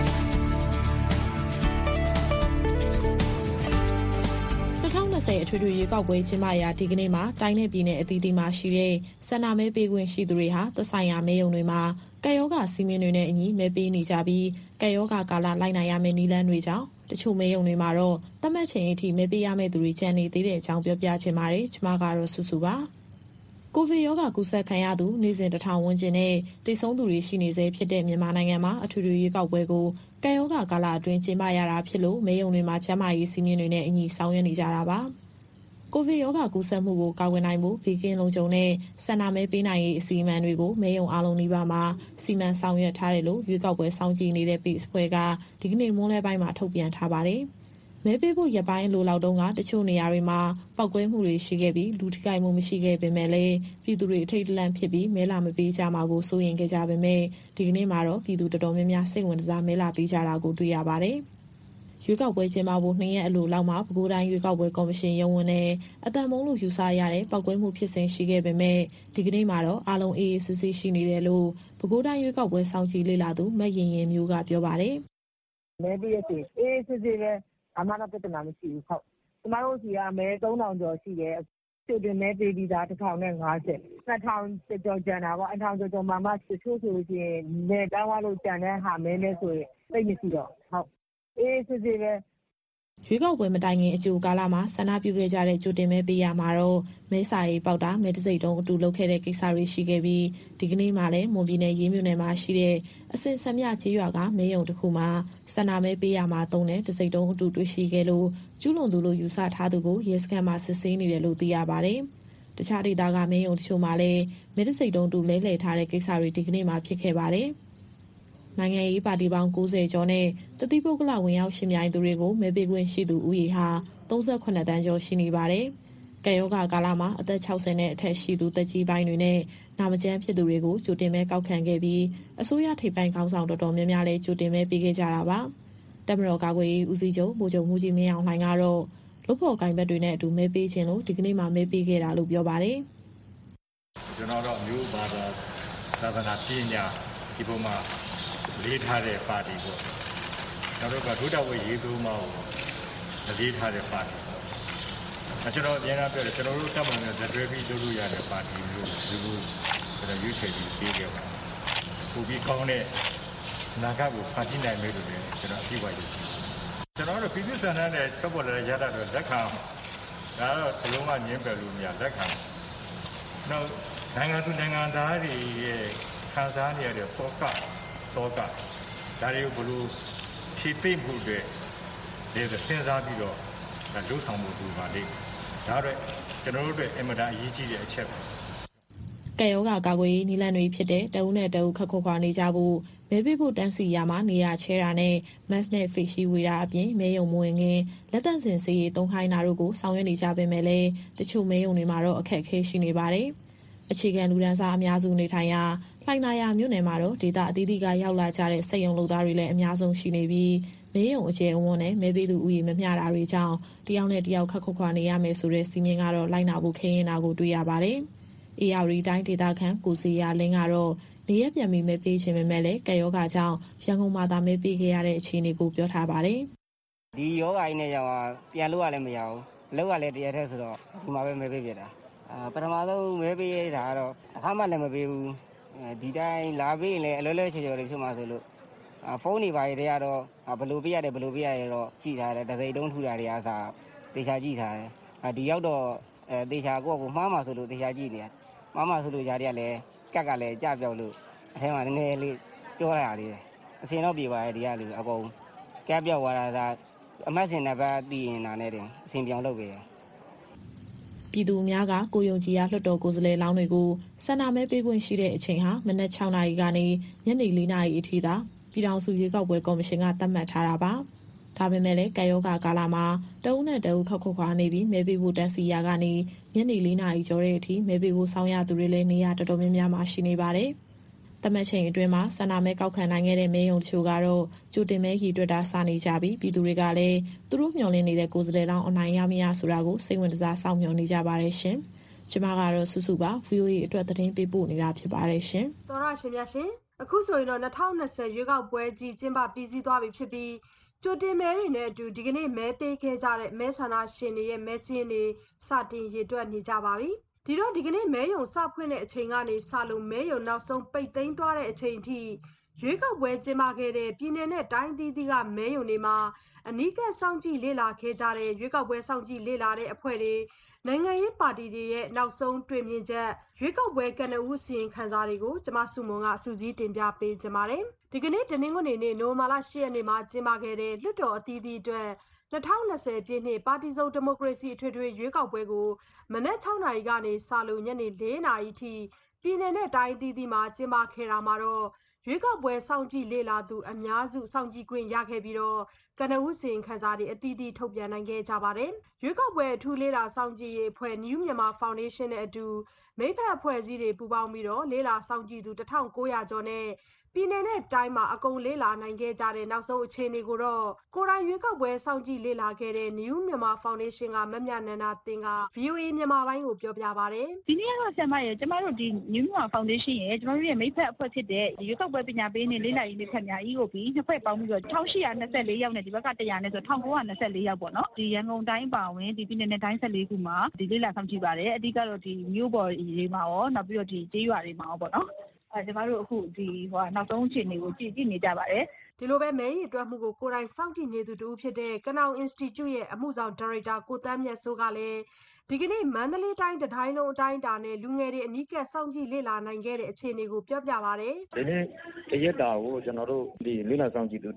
2020အထွေထွေရွေးကောက်ပွဲကျင်းပရာဒီကနေ့မှာတိုင်းနယ်ပြည်နယ်အသီးသီးမှာရှိတဲ့ဆန္ဒမဲပေးခွင့်ရှိသူတွေဟာသက်ဆိုင်ရာမဲရုံတွေမှာကပ်ရောဂါစည်းမျဉ်းတွေနဲ့အညီမဲပေးနေကြပြီးကပ်ရောဂါကာလလိုက်နိုင်ရမယ့်နည်းလမ်းတွေကြောင့်တချို့မဲရုံတွေမှာတော့သတ်မှတ်ချိန်အထိမဲပေးရမယ့်သူတွေကျန်နေသေးတဲ့အကြောင်းပြောပြချင်ပါတယ်။ကျွန်မကတော့စုစုပါ။ကိုဗစ်ရောဂါကူးစက်ခံရသူနေ့စဉ်1000ဝန်းကျင်နဲ့သေဆုံးသူတွေရှိနေဆဲဖြစ်တဲ့မြန်မာနိုင်ငံမှာအထွေထွေရွေးကောက်ပွဲကိုကပ်ရောဂါကာလအတွင်းကျင်းပရတာဖြစ်လို့မဲရုံတွေမှာကျန်းမာရေးစည်းမျဉ်းတွေနဲ့အညီဆောင်ရွက်နေကြတာပါ။ကိုဗစ်ရောဂါကူးစက်မှုကိုကာကွယ်နိုင်ဖို့ဘေးကင်းလုံခြုံတဲ့ဆန္ဒမဲပေးနိုင်ရေးအစီအမံတွေကိုမဲရုံအားလုံးနီးပါးမှာစီမံဆောင်ရွက်ထားတယ်လို့ရွေးကောက်ပွဲစောင့်ကြည့်နေတဲ့ PACE အဖွဲ့ကဒီကနေ့မွန်းလွဲပိုင်းမှာထုတ်ပြန်ထားပါတယ်။မဲပေးဖို့ရပိုင်းလိုလောက်တုန်းကတချို့နေရာတွေမှာပောက်ကွဲမှုတွေရှိခဲ့ပြီးလူထိခိုက်မှုမရှိခဲ့ပေမဲ့လည်းပြည်သူတွေအထိတ်တလန့်ဖြစ်ပြီးမဲလာမပေးကြမှာကိုစိုးရိမ်ခဲ့ကြပေမဲ့ဒီကနေ့မှာတော့ပြည်သူတော်တော်များများစိတ်ဝင်စားမဲလာပေးကြတာကိုတွေ့ရပါတယ်။ရွေးကောက်ပွဲကျင်းပဖို့2ရက်အလိုလောက်မှာပဲခူးတိုင်းရွေးကောက်ပွဲကော်မရှင်ရုံးဝင်နဲ့အတန်မုံလို့ယူဆရတဲ့ပောက်ကွဲမှုဖြစ်စဉ်ရှိခဲ့ပေမဲ့ဒီကနေ့မှာတော့အားလုံးအေးအေးဆေးဆေးရှိနေတယ်လို့ပဲခူးတိုင်းရွေးကောက်ပွဲစောင့်ကြည့်လေ့လာသူမရင်ရင်မျိုးကပြောပါတယ်။မဲပေးရစီအေးဆေးဆေးပဲအမှန်တော့ပြဿနာမရှိဘူးဟုတ်။ကျမတို့စီကမဲ3000ကျော်ရှိတယ်။ကျိုးတင်မဲပေးပြီးသား1050 2000ကျော်ကျန်တာပေါ့1000ကျော်မှတချို့ဆိုလို့ရှိရင်မဲတောင်းသွားလို့ကျန်တဲ့ဟာမဲနဲ့ဆိုရင်သိမရှိတော့ဟုတ်အေးစစ်စစ်ပဲရွေးကောက်ပွဲမတိုင်ခင်အကြိုကာလမှာဆန္ဒပြုခဲ့ကြတဲ့ကြိုတင်မဲပေးရမှာတော့မဲစာရေးပေါက်တာမဲတစိမ့်တုံးအတူလုပ်ခဲ့တဲ့ကိစ္စတွေရှိခဲ့ပြီးဒီကနေ့မှလည်းမွန်ပြည်နယ်ရေးမြို့နယ်မှာရှိတဲ့အစင်စမြကြီးရွာကမဲရုံတစ်ခုမှာဆန္ဒမဲပေးရမှာသုံးတဲ့တစိမ့်တုံးအတူတွေ့ရှိခဲ့လို့ကျူးလွန်သူလို့ယူဆထားသူကိုရဲစခန်းမှာစစ်ဆေးနေတယ်လို့သိရပါတယ်။တခြားဒေသကမဲရုံတချို့မှာလည်းမဲတစိမ့်တုံးတူလဲလှယ်ထားတဲ့ကိစ္စတွေဒီကနေ့မှဖြစ်ခဲ့ပါတယ်။နိုင်ငံရေးပါတီပေါင်း90ကျော်နဲ့တတိပုဂ္ဂလဝင်ရောက်ရှင်မြိုင်သူတွေကိုမဲပေးခွင့်ရှိသူဦးရေဟာ38တန်းကျော်ရှိနေပါတယ်။ကပ်ရောဂါကာလမှာအသက်60နဲ့အထက်ရှိသူတက်ကြီးပိုင်းတွေနဲ့နာမကျန်းဖြစ်သူတွေကိုကြိုတင်မဲကောက်ခံခဲ့ပြီးအစိုးရထိပ်ပိုင်းခေါင်းဆောင်တော်တော်များများလည်းကြိုတင်မဲပေးခဲ့ကြတာပါ။တပ်မတော်ကာကွယ်ရေးဦးစီးချုပ်ဗိုလ်ချုပ်မှူးကြီးမင်းအောင်လှိုင်ကတော့လူဖို့ကိုင်ဘက်တွေနဲ့အတူမဲပေးခြင်းလို့ဒီကနေ့မှမဲပေးခဲ့တာလို့ပြောပါတယ်။ကျွန်တော်တို့မျိုးဘာသာသာသနာပညာဒီပုံမှာလေးထားတဲ့ပါတီပေါ့ကျွန်တော်တို့ကဒုတဝေရေးသူမှလေးထားတဲ့ပါတီကျွန်တော်အများအားပြောတယ်ကျွန်တော်တို့တပ်မတော်နဲ့တွဲပြီးလုပ်လို့ရတဲ့ပါတီမျိုးဒီလိုကျွန်တော်ရွေးချယ်ပြီးပေးခဲ့ပါပို့ပြီးကောင်းတဲ့နာဂတ်ကိုဖန်တီးနိုင်မယ်လို့လည်းကျွန်တော်အပြည့်အဝယုံကြည်ကျွန်တော်တို့ပြည်သူ့ဆန္ဒနဲ့ထွက်ပေါ်လာတဲ့ရတာတော့လက်ခံဒါတော့ဘလုံးကငင်းပယ်လို့မရလက်ခံနောက်နိုင်ငံသူနိုင်ငံသားတွေရဲ့ခံစားနေရတဲ့ပေါ့ကတော့ဒါတွေကိုဘလို့ဖြည့်သိမ့်ဖို့အတွက်ဒီစဉ်းစားပြီးတော့လှုပ်ဆောင်မှုတူပါလိမ့်ဒါတော့ကျွန်တော်တို့အတွက်အင်မတန်အရေးကြီးတဲ့အချက်ပဲကပ်ရောဂါကာကွယ်ရေးနည်းလမ်းတွေဖြစ်တဲ့တအုပ်နဲ့တအုပ်ခက်ခွာနေကြဖို့မဲပေးဖို့တန်းစီရမှာနေရာချဲတာနဲ့ mask နဲ့ face shield ဝေတာအပြင်မဲယုံမဝင်ခင်လက်သန့်စင်ဆေးရည်သုံးခိုင်းတာတို့ကိုဆောင်ရွက်နေကြပေမဲ့လည်းတချို့မဲယုံတွေမှာတော့အခက်အခဲရှိနေပါတယ်အခြေခံလူဒန်းစားအများစုနေထိုင်ရာလှိုင်သာယာမြို့နယ်မှာတော့ဒေသအသီးသီးကရောက်လာကြတဲ့စက်ရုံလုပ်သားတွေလည်းအများဆုံးရှိနေပြီးမဲရုံအကျယ်အဝန်းနဲ့မဲပေးသူဥယျာဉ်မမျှတာတွေကြောင့်တယောက်နဲ့တယောက်ခက်ခွာနေရမယ်ဆိုတဲ့စီမင်းကတော့လိုက်နာဖို့ခင်းရင်တာကိုတွေ့ရပါတယ်။ AR တိုင်းဒေသခံကိုစီယာလင်းကတော့နေရပြန်ပြီးမဲပေးခြင်းပဲမဲ့လည်းကပ်ရောဂါကြောင့်ရန်ကုန်မှာသာမဲပေးခဲ့ရတဲ့အခြေအနေကိုပြောထားပါတယ်။ဒီရောဂါကြီးနဲ့ကြောင့်ပြန်လို့ရလည်းမရဘူး။အလုပ်ကလည်းတရက်တည်းဆိုတော့ဒီမှာပဲမဲပေးပြတာ။ပထမဆုံးမဲပေးရတာကတော့အခါမှလည်းမပေးဘူး။ဒီတိုင်းလာပေးရင်လည်းအလွယ်လွယ်ချေချေလေးဖြစ်မှာဆိုလို့ဖုန်းတွေပါရတဲ့ကတော့ဘယ်လိုပေးရတယ်ဘယ်လိုပေးရရတော့ကြည့်ထားတယ်တစိမ့်တုံးထူတာတွေအားစားတေချာကြည့်ထားတယ်။ဒီရောက်တော့တေချာကိုမှားမှာဆိုလို့တေချာကြည့်နေတယ်။မဆိုလို့ຢာတွေကလည်းကက်ကလည်းကြပြောက်လို့အထဲမှာနည်းနည်းလေးပြောရသေးတယ်အစင်တော့ပြေပါတယ်ဒီကလူအကုန်ကက်ပြောက်သွားတာအမတ်စင်နံပါတ်သိရင်နာနဲ့တင်အစင်ပြောင်းလုပ်ပေးတယ်ပြည်သူအများကကိုယုံကြည်ရလွှတ်တော်ကိုယ်စားလှယ်လောင်းတွေကိုဆန္ဒမဲပေးခွင့်ရှိတဲ့အချိန်ဟာမနက်6 နာရီကနေညနေ4 နာရီအထိသာပြည်ထောင်စုရွေးကောက်ပွဲကော်မရှင်ကသတ်မှတ်ထားတာပါ။ဒါပေမဲ့လည်းကပ်ရောဂါကာလမှာတအုပ်နဲ့တအုပ်ခက်ခွာနေပြီးမဲပေးဖို့တန်းစီရာကနေညနေ4 နာရီကျော်တဲ့အထိမဲပေးဖို့ဆောင်ရသူတွေလည်းနေရာတော်တော်များများမှာရှိနေပါတယ်။သတ်မှတ်ချိန်အတွင်းမှာဆန္ဒမဲကောက်ခံနိုင်ခဲ့တဲ့မဲရုံတချို့ကတော့ကြိုတင်မဲရီတွက်တာစနေကြပြီးပြည်သူတွေကလည်းသူတို့မျှော်လင့်နေတဲ့ကိုယ်စားလှယ်လောင်းအနိုင်ရမရဆိုတာကိုစိတ်ဝင်စားစောင့်မျှော်နေကြပါတယ်ရှင်။ကျွန်မကတော့စုစုပါ VOA အတွက်သတင်းပေးပို့နေတာဖြစ်ပါတယ်ရှင်။သောရရှင်များရှင်အခုဆိုရင်တော့2020ရွေးကောက်ပွဲကြီးကျင်းပပြီးစီးသွားပြီဖြစ်ပြီးကြိုတင်မဲတွေနဲ့အတူဒီကနေ့မဲပေးခဲ့ကြတဲ့မဲဆန္ဒရှင်တွေရဲ့မဲစာရင်းတွေစတင်ရေတွက်နေကြပါပြီ။ဒီတော့ဒီကနေ့မဲရုံစဖွင့်တဲ့အချိန်ကနေစလို့မဲရုံနောက်ဆုံးပိတ်သိမ်းသွားတဲ့အချိန်ထိရွေးကောက်ပွဲကျင်းပခဲ့တဲ့ပြည်내နဲ့တိုင်းသီးသီးကမဲရုံတွေမှာအနီးကပ်စောင့်ကြည့်လေ့လာခဲ့ကြတဲ့ရွေးကောက်ပွဲစောင့်ကြည့်လေ့လာတဲ့အဖွဲ့တွေနိုင်ငံရေးပါတီတွေရဲ့နောက်ဆုံးတွေ့မြင်ချက်ရွေးကောက်ပွဲကနဦးစီရင်ခံစာတွေကိုကျမစုမွန်ကစူးစီးတင်ပြပေးကြပါမယ်။ဒီကနေ့တနင်္ဂနွေနေ့နိုဝင်ဘာလ10 ရက်နေ့မှာကျင်းပခဲ့တဲ့လွှတ်တော်အသီးသီးအတွက်2020ပြည့်နှစ်ပါတီစုံဒီမိုကရေစီအထွေထွေရွေးကောက်ပွဲကိုမနက်6 နာရီကနေစလို့ညနေ4 နာရီထိပြည်내နဲ့တိုင်းအသီးသီးမှာကျင်းပခဲ့တာမှာတော့ရွေးကောက်ပွဲစောင့်ကြည့်လေ့လာသူအများစုစောင့်ကြည့်ခွင့်ရခဲ့ပြီးတော့ကနဦးစီရင်ခံစာတွေအသီးသီးထုတ်ပြန်နိုင်ခဲ့ကြပါတယ်။ရွေးကောက်ပွဲအထူးလေ့လာစောင့်ကြည့်ရေးအဖွဲ့ New Myanmar Foundation နဲ့အတူမိဖက်အဖွဲ့အစည်းတွေပူးပေါင်းပြီးတော့လေ့လာစောင့်ကြည့်သူ1900ကျော်နဲ့ပြည်내နဲ့တိုင်းမှာအကုန်လေ့လာနိုင်ခဲ့ကြတဲ့နောက်ဆုံးအခြေအနေကိုတော့ကိုယ်တိုင်ရွေးကောက်ပွဲစောင့်ကြည့်လေ့လာခဲ့တဲ့ New Myanmar Foundation ကမမြနန္ဒာသင်က VOA မြန်မာပိုင်းကိုပြောပြပါတယ်။ဒီနေ့ကတော့ဆရာမရဲ့ကျမတို့ဒီ New Myanmar Foundation ရဲ့ကျမတို့ရဲ့မိဖက်အဖွဲ့ဖြစ်တဲ့ရွေးကောက်ပွဲပညာပေးနေလေ့လာရေးမိဖက်များ EOB နှစ်ဖွဲ့ပေါင်းပြီးတော့1824ယောက်နဲ့ဒီဘက်က100နဲ့ဆို1924ယောက်ပေါ့နော်။ဒီရန်ကုန်တိုင်းပါဝင်ဒီပြည်내နဲ့တိုင်း14ခုမှာဒီလေ့လာစောင့်ကြည့်ပါတယ်။အဓိကတော့ဒီမြို့ပေါ်တွေမှာရောနောက်ပြီးတော့ဒီကျေးရွာတွေမှာရောပေါ့နော်။ကျမတို့အခုဒီနောက်ဆုံးအခြေအနေကိုကြည့်နေကြပါတယ်ဒီလိုပဲမဲရီတွက်မှုကိုကိုယ်တိုင်စောင့်ကြည့်နေသူတူဖြစ်တဲ့ကနောင် Institute ရဲ့အမှုဆောင်ဒါရိုက်တာကိုတန်းမြတ်စိုးကလည်းဒီကနေ့မန္တလေးတိုင်းတိုင်းလုံးအတိုင်းအတာနဲ့လူငယ်တွေအနီးကပ်စောင့်ကြည့်လေ့လာနိုင်ခဲ့တဲ့အခြေအနေကိုပြောပြပါတယ်ဒီနေ့တရက်တာကိုကျွန်တော်တို့ဒီလေ့လာစောင့်ကြည့်သူ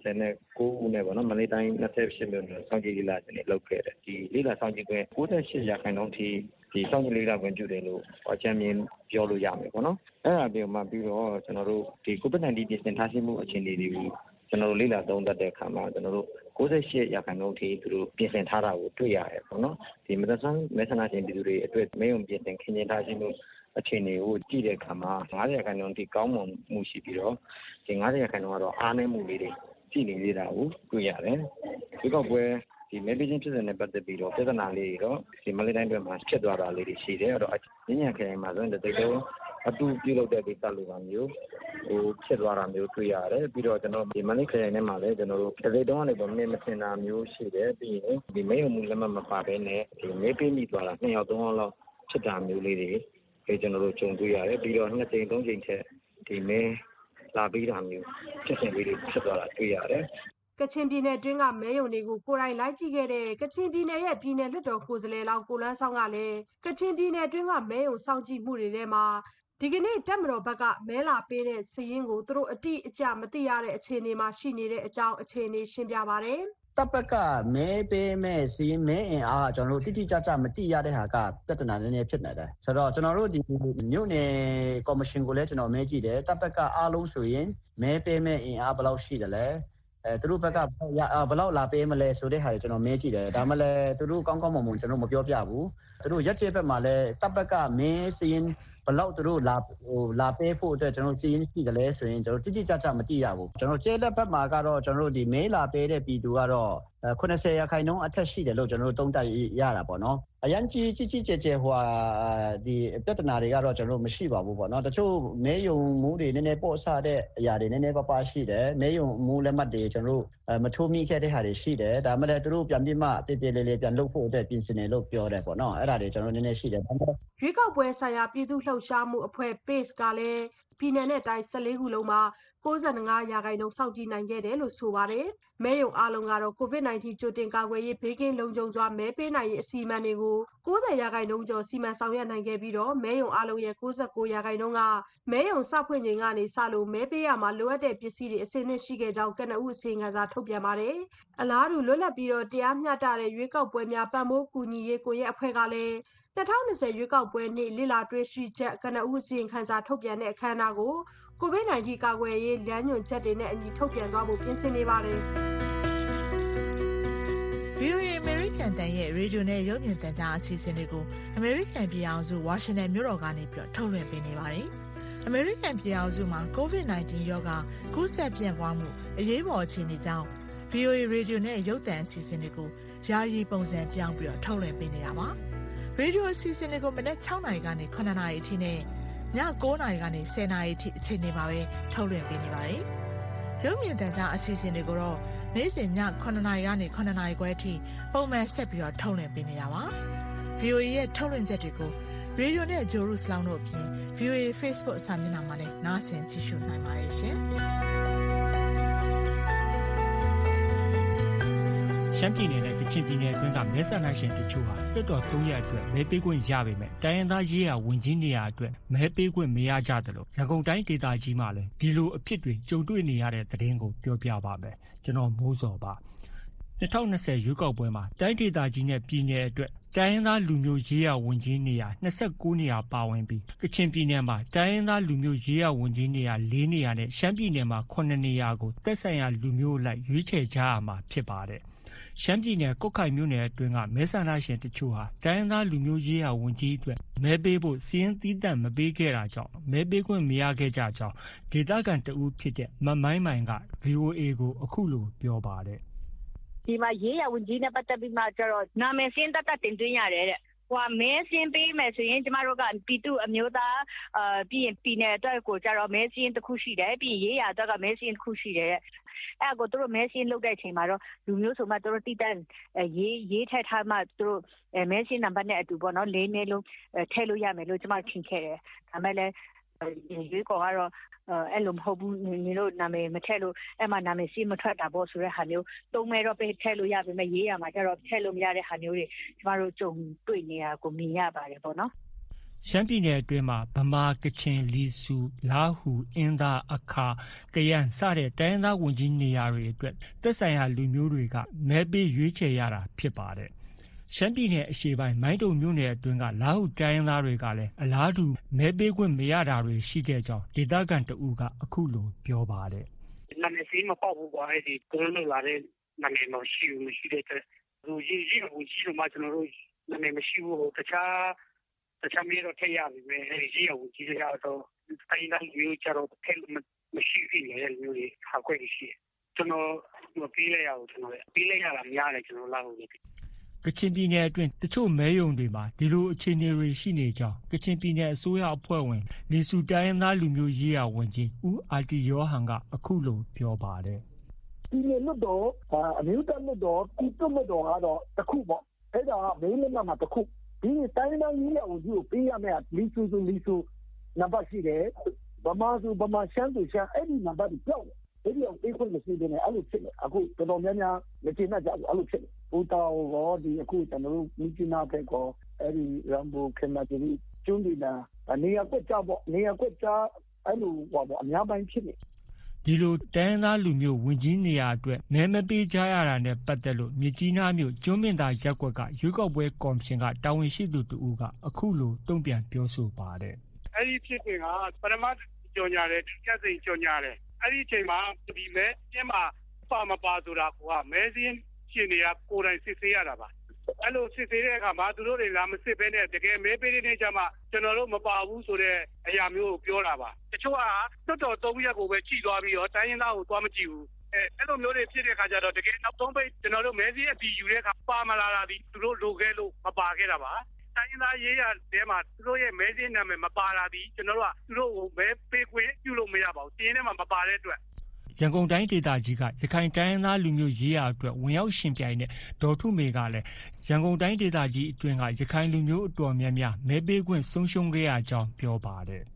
129ဦးနဲ့ပေါ့နော်မန္တလေးတိုင်း28မြို့နယ်စောင့်ကြည့်လေ့လာခြင်းတွေလုပ်ခဲ့တယ်ဒီလေ့လာစောင့်ကြည့်ခွင့်98%ထိဒီစောင့်ကြည့်လေ့လာခွင့်ပြုတယ်လို့အကြံဉာဏ်ပြောလို့ရမယ်ပေါ့နော်အဲ့ဒါပြီးမှပြီးတော့ကျွန်တော်တို့ဒီ COVID-19 ပြင်ဆင်ထားရှိမှုအခြေအနေတွေကိုကျွန်တော်တို့လေ့လာသုံးသပ်တဲ့အခါမှာကျွန်တော်တို့98%ထိသူတို့ပြင်ဆင်ထားတာကိုတွေ့ရတယ်ပေါ့နော်ဒီမသက်ဆိုင်မဲဆန္ဒရှင်ပြည်သူတွေအတွက်မဲရုံပြင်ဆင်ခင်းကျင်းထားရှိမှုအခြေအနေကိုကြည့်တဲ့အခါမှာ90%ထိကောင်းမွန်မှုရှိပြီးတော့ဒီ90%ကတော့အားနည်းမှုလေးတွေရှိနေသေးတာကိုတွေ့ရတယ်ဒီကောက်ပွဲဒီမဲပေးခြင်းဖြစ်စဉ်နဲ့ပတ်သက်ပြီးတော့ပြဿနာလေးတွေတော့ဒီမလေးတိုင်းတွေမှာဖြစ်သွားတာလေးတွေရှိတယ်အဲ့တော့ညဉ့်ခရိုင်မှာဆိုရင်တိတ်တော့အတူပြုလုပ်တဲ့ကိစ္စလိုပါမျိုးဟိုဖြစ်သွားတာမျိုးတွေ့ရတယ်ပြီးတော့ကျွန်တော်ဒီမလေးခရိုင်ထဲမှာလည်းကျွန်တော်တို့တစ်တုံးကနေပေါ့မင်းမထင်တာမျိုးရှိတယ်ပြီးရင်ဒီမဲရုံမူလက်မှတ်မပါဘဲနဲ့ဒီမဲပေးမိသွားတာ2ယောက်3ယောက်လောက်ဖြစ်တာမျိုးလေးတွေကျွန်တော်တို့ကြုံတွေ့ရတယ်ပြီးတော့2ချိန်3ချိန်ချက်ဒီမဲလာပြီးတာမျိုးဖြစ်စဉ်လေးတွေဖြစ်သွားတာတွေ့ရတယ်ကချင်ပြည်နယ်တွင်းကမဲရုံတွေကိုကိုယ်တိုင်လိုက်ကြည့်ခဲ့တဲ့ကချင်ပြည်နယ်ရဲ့ပြည်နယ်လွှတ်တော်ကိုယ်စားလှယ်လောင်းကိုလန်းဆောင်ကလည်းကချင်ပြည်နယ်တွင်းကမဲရုံစောင့်ကြည့်မှုတွေထဲမှာဒီကနေ့တက်မတော်ဘက်ကမဲလာပေးတဲ့စည်ရင်းကိုသူတို့အတိအကျမသိရတဲ့အခြေအနေမှာရှိနေတဲ့အကြောင်းအခြေအနေရှင်းပြပါတယ်တပ်ဘက်ကမဲပေးမဲ့စီးမဲအင်အားကျွန်တော်တို့တိတိကျကျမတိရတဲ့ဟာကပြဿနာနည်းနည်းဖြစ်နေတယ်ဆိုတော့ကျွန်တော်တို့ဒီမြို့နယ်ကော်မရှင်ကိုလည်းကျွန်တော်မဲကြည့်တယ်တပ်ဘက်ကအားလုံးဆိုရင်မဲပေးမဲ့အင်အားဘယ်လောက်ရှိတယ်လဲသူတို့ဘက်ကဘယ်လောက်လာပေးမလဲဆိုတဲ့ဟာကျွန်တော်မဲကြည့်တယ်ဒါမှလည်းသူတို့ကောင်းကောင်းမွန်မွန်ကျွန်တော်မပြောပြဘူးသူတို့ရက်ကျဲဘက်မှာလည်းတပ်ဘက်ကမဲစီးရင်ဘယ်လောက်သူတို့လာပေးဖို့အတွက်ကျွန်တော်စီးရင်ရှိတယ်လဲဆိုရင်ကျွန်တော်တိတိကျကျမသိရဘူးကျွန်တော်ကျဲလက်ဘက်မှာကတော့ကျွန်တော်တို့ဒီမဲလာပေးတဲ့ပြည်သူကတော့90%အထက်ရှိတယ်လို့ကျွန်တော်တို့တုံးတက်ရတာပေါ့နော်အရန်ကြီးကျဲဟိုဒီပြဿနာတွေကတော့ကျွန်တော်တို့မရှိပါဘူးပေါ့နော်တချို့မဲယုံမှုတွေနည်းနည်းပေါ့ဆတဲ့အရာတွေနည်းနည်းပါရှိတယ်မဲယုံမှုလက်မှတ်တွေကျွန်တော်တို့မထိုးမိခဲ့တဲ့ဟာတွေရှိတယ်ဒါမှလည်းသူတို့ပြန်ပြီးမှတေးသေးလေးပြန်လုပ်ဖို့အတွက်ပြင်ဆင်နေလို့ပြောတယ်ပေါ့နော်အဲ့ဒါတွေကျွန်တော်နည်းနည်းရှိတယ်ရွေးကောက်ပွဲဆိုင်ရာပြည်သူ့လှုပ်ရှားမှုအဖွဲ့ PACE ကလည်းပြည်နယ်နဲ့တိုင်း14ခုလုံးမှာ95%စောင့်ကြည့်နိုင်ခဲ့တယ်လို့ဆိုပါတယ်။မဲရုံအားလုံးကတော့ COVID-19 ကြိုတင်ကာကွယ်ရေးဘေးကင်းလုံခြုံစွာမဲပေးနိုင်ရေးအစီအမံတွေကို90%ကျော်စီမံဆောင်ရွက်နိုင်ခဲ့ပြီးတော့မဲရုံအားလုံးရဲ့69%ကမဲရုံစဖွင့်ချိန်ကနေစလို့မဲပေးရမှာလိုအပ်တဲ့ပစ္စည်းတွေအစင်းနဲ့ရှိခဲ့ကြောင်းကနဦးအစီရင်ခံစာထုတ်ပြန်ပါတယ်။အလားတူလွတ်လပ်ပြီးတော့တရားမျှတတဲ့ရွေးကောက်ပွဲများပံ့ပိုးကူညီရေးကိုရဲ့အဖွဲ့ကလည်း2020ရွေးကောက်ပွဲနေ့လည်လာတွေ့ရှိချက်ကနဦးအစီရင်ခံစာထုတ်ပြန်တဲ့အခမ်းအနားကို COVID-19 ကာကွယ်ရေးလမ်းညွှန်ချက်တွေနဲ့အညီထုတ်ပြန်သွားဖို့ပြင်ဆင်နေပါတယ်။ VOA American တန်ရဲ့ရေဒီယိုနဲ့ရုပ်မြင်သံကြားအစီအစဉ်တွေကို American ပြည်အောင်စုဝါရှင်တန်မြို့တော်ကနေပြီးထုတ်လွှင့်ပေးနေပါတယ်။ American ပြည်အောင်စုမှာ COVID-19 ရောဂါကူးစက်ပြန့်ပွားမှုအရေးပေါ်အခြေအနေကြောင့် VOA ရေဒီယိုနဲ့ရုပ်သံအစီအစဉ်တွေကိုယာယီပုံစံပြောင်းပြီးထုတ်လွှင့်ပေးနေတာပါ။ရေဒီယိုအစီအစဉ်တွေကိုမနက်6နာရီကနေ9နာရီအထိနဲ့ည9နာရီကနေ10နာရီအထိအချိန်တွေမှာပဲထုတ်လွှင့်ပေးနေပါတယ်။ရုပ်မြင်သံကြားအစီအစဉ်တွေကိုတော့နေ့စဉ်ည9နာရီကနေ9နာရီခွဲအထိပုံမှန်ဆက်ပြီးထုတ်လွှင့်ပေးနေတာပါ။ VOA ရဲ့ထုတ်လွှင့်ချက်တွေကိုရေဒီယိုနဲ့ဂျိုရုစလောင်းတို့အပြင် VOA Facebook စာမျက်နှာမှာလည်းနားဆင်ကြည့်ရှုနိုင်ပါတယ်ရှင်။ရှမ်းပြည်နယ်နဲ့ကချင်ပြည်နယ်အတွင်းကမဲဆန္ဒရှင်တချို့ဟာလွှတ်တော်3ရက်အတွက်မဲပေးခွင့်ရပေမဲ့တိုင်းရင်းသားရေးရာဝန်ကြီးနေရာအတွက်မဲပေးခွင့်မရကြသလိုရန်ကုန်တိုင်းဒေသကြီးမှာလည်းဒီလိုအဖြစ်တွေကြုံတွေ့နေရတဲ့သတင်းကိုပြောပြပါမယ်။ကျွန်တော်မိုးစောပါ။2020ရွေးကောက်ပွဲမှာတိုင်းဒေသကြီးနဲ့ပြည်နယ်အတွက်တိုင်းရင်းသားလူမျိုးရေးရာဝန်ကြီးနေရာ29နေရာပါဝင်ပြီးကချင်ပြည်နယ်မှာတိုင်းရင်းသားလူမျိုးရေးရာဝန်ကြီးနေရာ4နေရာနဲ့ရှမ်းပြည်နယ်မှာ9နေရာကိုသက်ဆိုင်ရာလူမျိုးအလိုက်ရွေးချယ်ကြရမှာဖြစ်ပါတယ်။ရှမ်းပြည်နယ်ကွတ်ခိုင်မြို့နယ်အတွင်းကမဲဆန္ဒရှင်တချို့ဟာတိုင်းရင်းသားလူမျိုးရေးရာဝန်ကြီးအတွက်မဲပေးဖို့စီရင်သီးသန့်မပေးခဲ့တာကြောင့်မဲပေးခွင့်မရခဲ့ကြကြောင်းဒေသခံတဦးဖြစ်တဲ့မမိုင်းမိုင်က VOA ကိုအခုလိုပြောပါတယ်။ဒီမှာရေးရာဝန်ကြီးနဲ့ပတ်သက်ပြီးမှကျတော့နာမည်စင်းတက်တင်သွင်းရတယ်တဲ့။မဲစင်းပေးမယ်ဆိုရင်ကျမတို့ကပြည်သူအမျိုးသားပြီးရင်ပြည်နယ်အတွက်ကိုကျတော့မဲစင်းတစ်ခုရှိတယ်ပြီးရင်ရေးရာအတွက်ကမဲစင်းတစ်ခုရှိတယ်တဲ့။အဲ့ကိုသူတို့မဲစင်းလုပ်တဲ့အချိန်မှာတော့လူမျိုးဆိုမှသူတို့တိတန်းရေးထည့်ထားမှသူတို့မဲစင်းနံပါတ်နဲ့အတူပေါ့နော်၄နှစ်လုံးထည့်လို့ရမယ်လို့ကျမထင်ခဲ့တယ်။ဒါမဲ့လည်းရွေးကော်ကတော့အဲ့လိုမဟုတ်ဘူးညီတို့နာမည်မထည့်လို့အဲ့မှာနာမည်စီးမထွက်တာပေါ့ဆိုတဲ့ဟာမျိုးသုံးမဲတော့ပဲထည့်လို့ရပေမဲ့ရေးရမှာကျတော့ထည့်လို့မရတဲ့ဟာမျိုးတွေကျမတို့ကြုံတွေ့နေတာကိုမြင်ရပါတယ်ပေါ့နော်ရှမ်းပြည်နယ်အတွင်းမှာဗမာကချင်လီဆူလားဟူအင်းသားအခါကယန်းစတဲ့တိုင်းသားဝန်ကြီးနေရာတွေအတွက်သက်ဆိုင်ရာလူမျိုးတွေကမဲပေးရွေးချယ်ရတာဖြစ်ပါတယ်ရှမ်းပြည်နယ်အရှေ့ပိုင်းမိုင်းတုံမြို့နယ်အတွင်းကလားဟူတိုင်းရင်းသားတွေကလည်းအလားတူမဲပေးခွင့်မရတာတွေရှိခဲ့ကြောင်းဒေသခံတဦးကအခုလိုပြောပါတယ်နာမည်စီးမပေါက်ဘူးကွာအဲ့ဒီကိုလုံးလာတဲ့နာမည်မရှိတဲ့အတွက်သူရေးဝန်ကြီးတို့မှကျွန်တော်တို့နာမည်မရှိဘူးတခြားမျိုးတော့ထည့်ရပြီပဲအဲ့ဒီရေးဝန်ကြီးတွေကတော့တိုင်းသားမျိုးကျတော့ထည့်မရှိဘူးလေအဲ့မျိုးတွေဟာခွင့်ရှိကျွန်တော်မပေးလိုက်ရဘူးကျွန်တော်ပေးလိုက်ရတာများတယ်ကျွန်တော်လာလို့ကချင်ပြည်နယ်အတွင်းတချို့မဲရုံတွေမှာဒီလိုအခြေအနေတွေရှိနေကြောင်းကချင်ပြည်နယ်အစိုးရအဖွဲ့ဝင်လီဆူတိုင်းရင်းသားလူမျိုးရေးရာဝန်ကြီးဦးအာတီယောဟန်ကအခုလိုပြောပါတယ်။ဒီလိုလို့တော့အမျိုးသားလို့တော့ပြည်သူ့လို့တော့တစ်ခုပေါ့အဲ့ဒါမင်းလည်းမှာတစ်ခုဒီတိုင်းသားရေးရာဝန်ကြီးကိုပေးရမယ်လီဆူနံပါတ်ရှိတယ်ဗမာရှမ်းအဲ့ဒီနံပါတ်ကိုပြောက်အဲ့ဒီအောင်ပေးခွင့်မရှိတဲ့နဲ့အဲ့လိုဖြစ်နေအခုတော်တော်များများမကျေနပ်ကြဘူးအဲ့လိုဖြစ်နေဦးတောင်ရောဒီအခုကျွန်တော်တို့မိချနာဖက်ကောအဲ့ဒီရမ်ဘူခင်မာတီကျွန်းဒီနာနေရာကွက်ကြပေါ့နေရာကွက်ကြအဲ့လိုပေါ့အများပိုင်းဖြစ်နေဒီလိုတိုင်းသားလူမျိုးဝင်ကြီးနေရာအတွက်မဲမပေးကြရတာနဲ့ပတ်သက်လို့မြကြီးနားမြို့ကျွန်းမင်းသားရပ်ကွက်ကရွေးကောက်ပွဲကော်မရှင်ကတာဝန်ရှိသူတူဦးကအခုလိုတုံ့ပြန်ပြောဆိုပါတယ်အဲ့ဒီဖြစ်စဉ်ကပထမကြော်ညာတယ်ဒုတိယစိန်ကြော်ညာတယ်အဲ့ဒီအချိန်မှာဒီမဲကျင်းမှာပါမပါဆိုတာကမဲစင်းရှင်တွေကကိုယ်တိုင်စစ်ဆေးရတာပါအဲ့လိုစစ်ဆေးတဲ့အခါမှာသူတို့တွေလာမစစ်ဘဲနဲ့တကယ်မဲပေးတဲ့နေ့ကျမှကျွန်တော်တို့မပါဘူးဆိုတဲ့အရာမျိုးကိုပြောတာပါတချို့ကတွတ်တော်3ရက်ကိုပဲကြည်သွားပြီးတော့တိုင်းရင်းသားကိုသွားမကြည့်ဘူးအဲ့လိုမျိုးတွေဖြစ်တဲ့အခါကျတော့တကယ်နောက်ဆုံးပိတ်ကျွန်တော်တို့မဲစင်းအတီယူတဲ့အခါပါမလာတာဒီသူတို့လိုခဲ့လို့မပါခဲ့တာပါတိုင်းရင်းသားရေးရတဲ့မှာသူတို့ရဲ့မဲစင်းနာမည်မပါလာသည်ကျွန်တော်တို့ကသူတို့ကိုမဲပေးခွင့်ပြုလို့မရပါဘူးတင်းထဲမှာမပါတဲ့အတွက်ရန်ကုန်တိုင်းဒေသကြီးကရခိုင်တိုင်းရင်းသားလူမျိုးရေးရာအတွက်ဝင်ရောက်ရှင်ပြိုင်တဲ့ဒေါ်ထုမေကလည်းရန်ကုန်တိုင်းဒေသကြီးအတွင်းကရခိုင်လူမျိုးအတော်များများမဲပေးခွင့်ဆုံးရှုံးခဲ့ရကြောင်းပြောပါတယ်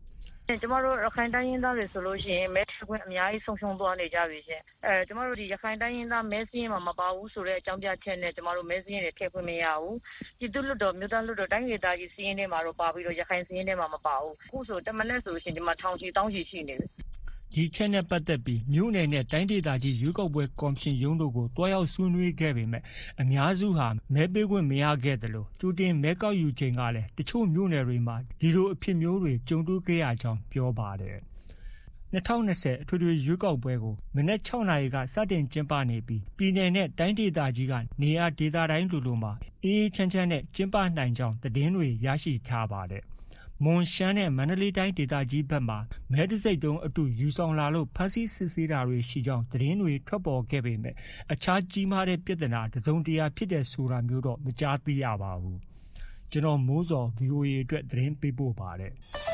ကျမတို့ရခိုင်တိုင်းရင်းသားတွေဆိုလို့ရှိရင်မဲထည့်ခွင့်အများကြီးဆုံးရှုံးသွားနေကြပြီရှင်ကျမတို့ဒီရခိုင်တိုင်းရင်းသားမဲစင်းမှာမပါဘူးဆိုတဲ့အကြောင်းပြချက်နဲ့ကျမတို့မဲစင်းတွေထည့်ခွင့်မရဘူးပြည်သူ့လွှတ်တော်မြို့သားလွှတ်တော်တိုင်းဒေသကြီးစီးရင်ထဲမှာတော့ပါပြီးတော့ရခိုင်စီးရင်ထဲမှာမပါဘူးအခုဆိုတမနဲ့ဆိုရှင်ဒီမှာထောင်ချီတောင်းချီရှိနေတယ်ဒီချက်နဲ့ပတ်သက်ပြီးမြို့နယ်နဲ့တိုင်းဒေသကြီးရွေးကောက်ပွဲကော်မရှင်ရုံးတို့ကိုတွားရောက်ဆွေးနွေးခဲ့ပေမဲ့အများစုဟာမဲပေးခွင့်မရခဲ့တယ်လို့ကြိုတင်မဲကောက်ယူချိန်ကလည်းတချို့မြို့နယ်တွေမှာဒီလိုအဖြစ်မျိုးတွေကြုံတွေ့ခဲ့ရကြောင်းပြောပါတယ်2020အထွေထွေရွေးကောက်ပွဲကိုမနက်6 နာရီကစတင်ကျင်းပနေပြီးပြည်내နဲ့တိုင်းဒေသကြီးကနေရာဒေသတိုင်းလိုမှာအေးအေးချမ်းချမ်းနဲ့ကျင်းပနိုင်ကြောင်းသတင်းတွေရရှိထားပါတယ်မွန်ရှမ်းနဲ့မန္တလေးတိုင်းဒေသကြီးဘက်မှာမဲတစိတ်တုံးအတူယူဆောင်လာလို့ဖမ်းဆီးစစ်ဆေးတာတွေရှိကြောင်းသတင်းတွေထွက်ပေါ်ခဲ့ပေမဲ့အခြားကြီးမားတဲ့ပြဿနာတစ်စုံတရာဖြစ်တဲ့ဆိုတာမျိုးတော့မကြားသိရပါဘူးကျွန်တော်မိုးစော် VOA အတွက်သတင်းပေးပို့ပါတယ်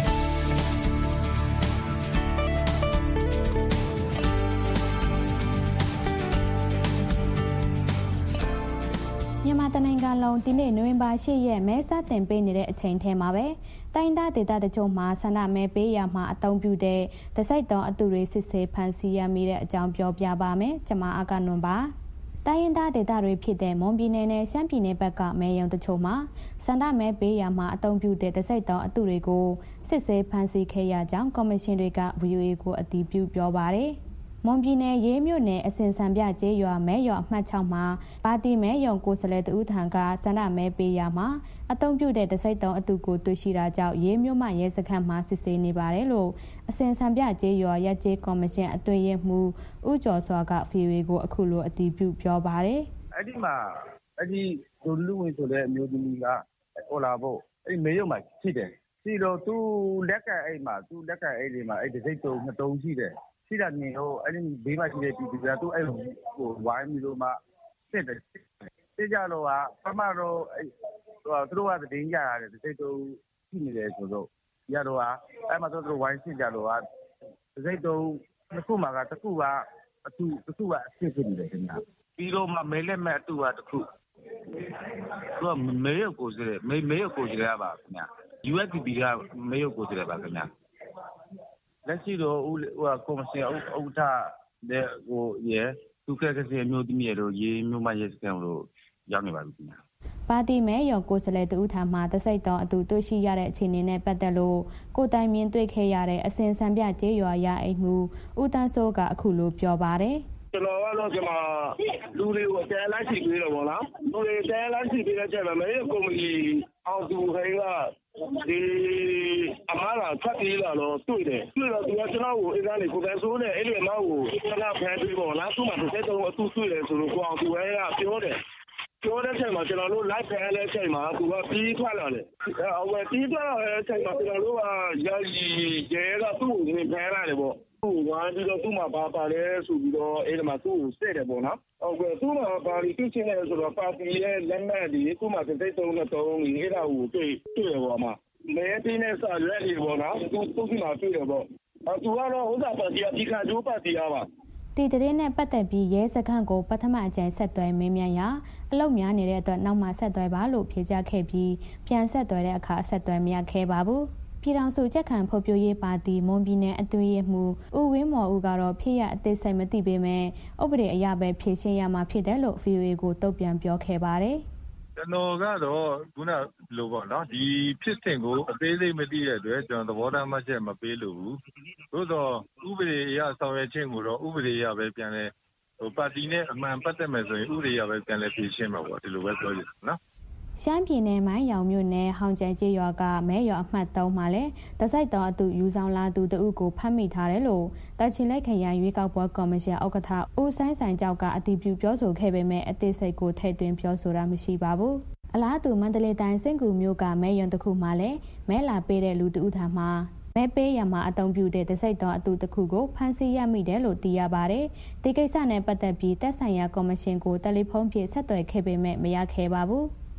မြန်မာနိုင်ငံလုံးဒီနေ့နိုဝင်ဘာ 8 ရက်မဲစတင်ပေးနေတဲ့အချိန်ထဲမှာပဲတိုင်းဒေသတချို့မှာဆန္ဒမဲပေးရမှာအသုံးပြုတဲ့တစိုက်တော်အသူတွေစစ်ဆေးဖန်ဆီးရမိတဲ့အကြောင်းပြောပြပါမယ်။ကျွန်မအကနွန်ပါ။တိုင်းရင်းသားဒေသတွေဖြစ်တဲ့မွန်ပြည်နယ်နဲ့ရှမ်းပြည်နယ်ဘက်ကမဲရုံတချို့မှာဆန္ဒမဲပေးရမှာအသုံးပြုတဲ့တစိုက်တော်အသူတွေကိုစစ်ဆေးဖန်ဆီးခဲ့ရကြောင်းကော်မရှင်တွေက VOA ကိုအတည်ပြုပြောပါတယ်။မွန်ပြည်နယ်ရေးမြို့နယ်အစင်စံပြကျေးရွာမဲရွာအမှတ် 6 မှာပါတီမဲရုံကိုယ်စားလှယ်တဦးထံကဆန္ဒမဲပေးရမှာအသုံးပြုတဲ့တစိုက်တော်အသူကိုတွေ့ရှိတာကြောင့်ရေးမြို့မှရဲစခန်းမှာစစ်ဆေးနေပါတယ်လို့အစင်စံပြကျေးရွာရပ်ကျေးကော်မရှင်အတွင်းရေးမှူးဦးကျော်စွာက VOA ကိုအခုလိုအတည်ပြုပြောပါတယ်။အဲ့ဒီမှာအဲ့ဒီလူဝင်ဆိုတဲ့အမျိုးသမီးကဟိုလာဖို့အဲ့မဲရုံမှာရှိတယ်။ပြီးတော့သူလက်ကအဲ့မှာသူလက်ကအဲ့ဒီမှာအဲ့တစိုက်တော်2 တုံးရှိတယ်။ရှိတာနေဟိုအဲ့ဒီဘေးမှာရှိတဲ့ပြည်သူကသူအဲ့ဟိုဝိုင်းပြီးတော့မှစစ်တယ်စစ်ကြတော့ကပမာတော့အဲ့သူတို့ကတင်ကြရတယ်တစိတ်တော့ရှိနေတယ်ဆိုတော့ရတော့အဲ့မှာသူတို့ဝိုင်းစစ်ကြတော့တစိတ်တော့တစ်ခုမှာကတစ်ခုကအတူတစ်ခုကအစစ်ဖြစ်နေတယ်ခင်ဗျာပြီးတော့မှမဲလက်မဲ့အတူကတစ်ခုသူကမဲရုပ်ကိုစစ်တယ်မဲရုပ်ကိုစစ်ရပါခင်ဗျာ USDP ကမဲရုပ်ကိုစစ်ရပါခင်ဗျာလက်ရှိတော့ကော်မရှင်ဥက္ကဋ္ဌတဲ့ဟိုရဲသူကစီအမျိုးသမီးတို့ရေးမြို့မရဲစခန်းလို့ရောက်နေပါပြီခင်ဗျာပါတီမဲရော်ကိုယ်စားလှယ်တဦးထံမှတစိုက်တော်အတူတွေ့ရှိရတဲ့အခြေအနေနဲ့ပတ်သက်လို့ကိုတိုင်မြင်တွေ့ခဲ့ရတဲ့အစင်စံပြကျေးရွာရအိမ်မှုဦးတန်းစိုးကအခုလိုပြောပါတယ်ကျွန်တော်ကတော့ဒီမှာလူတွေကိုအတဲလိုက်ရှိပေးတော့ဗောနော်လူတွေအတဲလိုက်ရှိပေးတဲ့ချက်မှာမဲကော်မတီအောင်သူခိုင်ကဒီအမားလာဖတ်ပြီးလာတော့တွေ့တယ်တွေ့တော့သူကကျွန်တော်ကိုအင်းသားလေးကိုပဲဆိုးတယ်အဲ့ဒီအမောက်ကိုကျွန်တော်ဖမ်းပြီးပေါ့လားသူ့မှာတစ်ဆက်တော့အတူတွေ့တယ်ဆိုတော့ကိုအောင်သူကပြောတယ်ပြောတဲ့ချိန်မှာကျွန်တော်တို့လိုက်ဖမ်းတဲ့ချိန်မှာသူကပြီးထွက်လာတယ်အဝယ်ပြီးထွက်လာတဲ့ချိန်မှာကျွန်တော်တို့ကရာကြီးရဲကသူ့ကိုဝင်ဖမ်းလာတယ်ပေါ့သူ့ဝိုင်းပြီးတော့သူ့မှာပါလဲဆိုပြီးတော့အဲ့ဒီမှာသူ့ကိုစစ်တယ်ပေါ့နော်ဟုတ်ကဲ့သူ့မှာပါလီသိချင်းနေဆိုတော့ပါတီရဲ့လက်မှတ်ဒီသူ့မှာတစ်စိတ်တုံးနဲ့တုံးကြီးအဲ့ဒါကိုတွေ့ရပါမှာမဲတင်းနဲ့စာရွက်တွေပေါ့နော်သူ့မှာတွေ့တယ်ပေါ့သူကတော့ဥစ္စာပါတီအဓိကကျိုးပါတီရပါဒီတရင်နဲ့ပတ်သက်ပြီးရဲစခန်းကိုပထမအကြိမ်ဆက်သွယ်မေးမြန်းရာအလုပ်များနေတဲ့အတွက်နောက်မှဆက်သွယ်ပါလို့ဖြေကြားခဲ့ပြီးပြန်ဆက်သွယ်တဲ့အခါဆက်သွယ်မရခဲ့ပါဘူးပြည်ထောင်စုချက်ခံဖွံ့ဖြိုးရေးပါတီမွန်ပြည်နယ်အတွင်းရေးမှူးဦးဝင်းမော်ဦးကတော့ဖြစ်ရအသေးစိတ်မသိပေမဲ့ဥပဒေအရပဲဖြေရှင်းရမှာဖြစ်တယ်လို့ VOA ကိုတုံ့ပြန်ပြောခဲ့ပါတယ်ကျွန်တော်ကတော့ခုနလိုပေါ့နော်ဒီဖြစ်စဉ်ကိုအသေးစိတ်မသိတဲ့အတွက်ကျွန်တော်သဘောထားမှတ်ချက်မပေးလို့ဘူးသို့တော့ဥပဒေအရဆောင်ရွက်ခြင်းကိုတော့ဥပဒေအရပဲပြန်လဲပါတီနဲ့အမှန်ပတ်သက်မယ်ဆိုရင်ဥပဒေအရပဲပြန်လဲဖြေရှင်းမှာပေါ့ဒီလိုပဲပြောရအောင်နော်ရှမ်းပြည်နယ်မိုင်းရောင်မြို့နယ်ဟောင်ကျဲကျေးရွာကမဲရွာအမှတ် 3 မှာလည်းတစိုက်တော်အတူယူဆောင်လာသူတအုပ်ကိုဖမ်းမိထားတယ်လို့တာချီလိတ်ခရိုင်ရွေးကောက်ပွဲကော်မရှင်ဥက္ကဋ္ဌဦးဆိုင်ဆိုင်ကျောက်ကအတည်ပြုပြောဆိုခဲ့ပေမဲ့အသေးစိတ်ကိုထည့်သွင်းပြောဆိုတာမရှိပါဘူးအလားတူမန္တလေးတိုင်းစင်ကူမြို့ကမဲရုံတစ်ခုမှာလည်းမဲလာပေးတဲ့လူတဦးထံမှမဲပေးရမှာအသုံးပြုတဲ့တစိုက်တော်အတူတစ်ခုကိုဖမ်းဆီးရမိတယ်လို့သိရပါတယ်ဒီကိစ္စနဲ့ပတ်သက်ပြီးသက်ဆိုင်ရာကော်မရှင်ကိုတယ်လီဖုန်းဖြင့်ဆက်သွယ်ခဲ့ပေမဲ့မရခဲ့ပါဘူး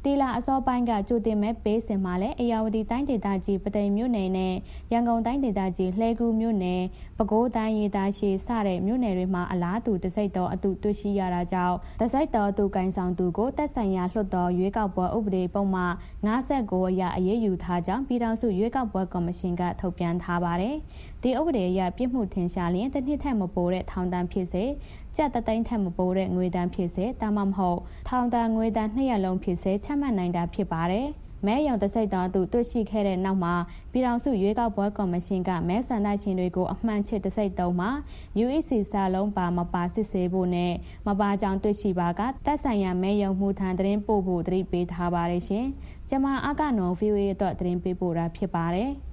တီလာအစောပိုင်းကကြိုတင်မဲ့ပေးစင်မှာလည်းအေယာဝတီတိုင်းဒေသကြီးပသိမ်မြို့နယ်နဲ့ရန်ကုန်တိုင်းဒေသကြီးလှည်းကူးမြို့နယ်ပဲခူးတိုင်းရေသားရှိစတဲ့မြို့နယ်တွေမှာအလားတူတစိုက်တော်အတူတွေ့ရှိရတာကြောင့်တစိုက်တော်အတူကင်ဆောင်သူကိုတက်ဆိုင်ရာလွှတ်တော်ရွေးကောက်ပွဲဥပဒေပုံမှန်59အရအရေးယူထားကြောင်းပြည်ထောင်စုရွေးကောက်ပွဲကော်မရှင်ကထုတ်ပြန်ထားပါတယ်။ဒီဥပဒေအရပြစ်မှုထင်ရှားလျင်တစ်နှစ်ထက်မပိုတဲ့ထောင်ဒဏ်ဖြစ်စေကျပ်3သိန်းထက်မပိုတဲ့ငွေဒဏ်ဖြစ်စေဒါမှမဟုတ်ထောင်ဒဏ်ငွေဒဏ်2ရက်လုံးဖြစ်စေချမှတ်နိုင်တာဖြစ်ပါတယ်။မဲရုံတစိုက်တော်သူတွေ့ရှိခဲ့တဲ့နောက်မှာပြည်ထောင်စုရွေးကောက်ပွဲကော်မရှင်ကမဲဆန္ဒရှင်တွေကိုအမှန်ချစ်တစိုက်တော်မှာ UEC စာလုံးပါမပါစစ်ဆေးဖို့နဲ့မပါကြောင်တွေ့ရှိပါကသက်ဆိုင်ရာမဲရုံမှုထံသတင်းပို့ဖို့သတိပေးထားပါတယ်ရှင်။ကျွန်မအကနော် VOA အတွက်သတင်းပေးပို့တာဖြစ်ပါတယ်။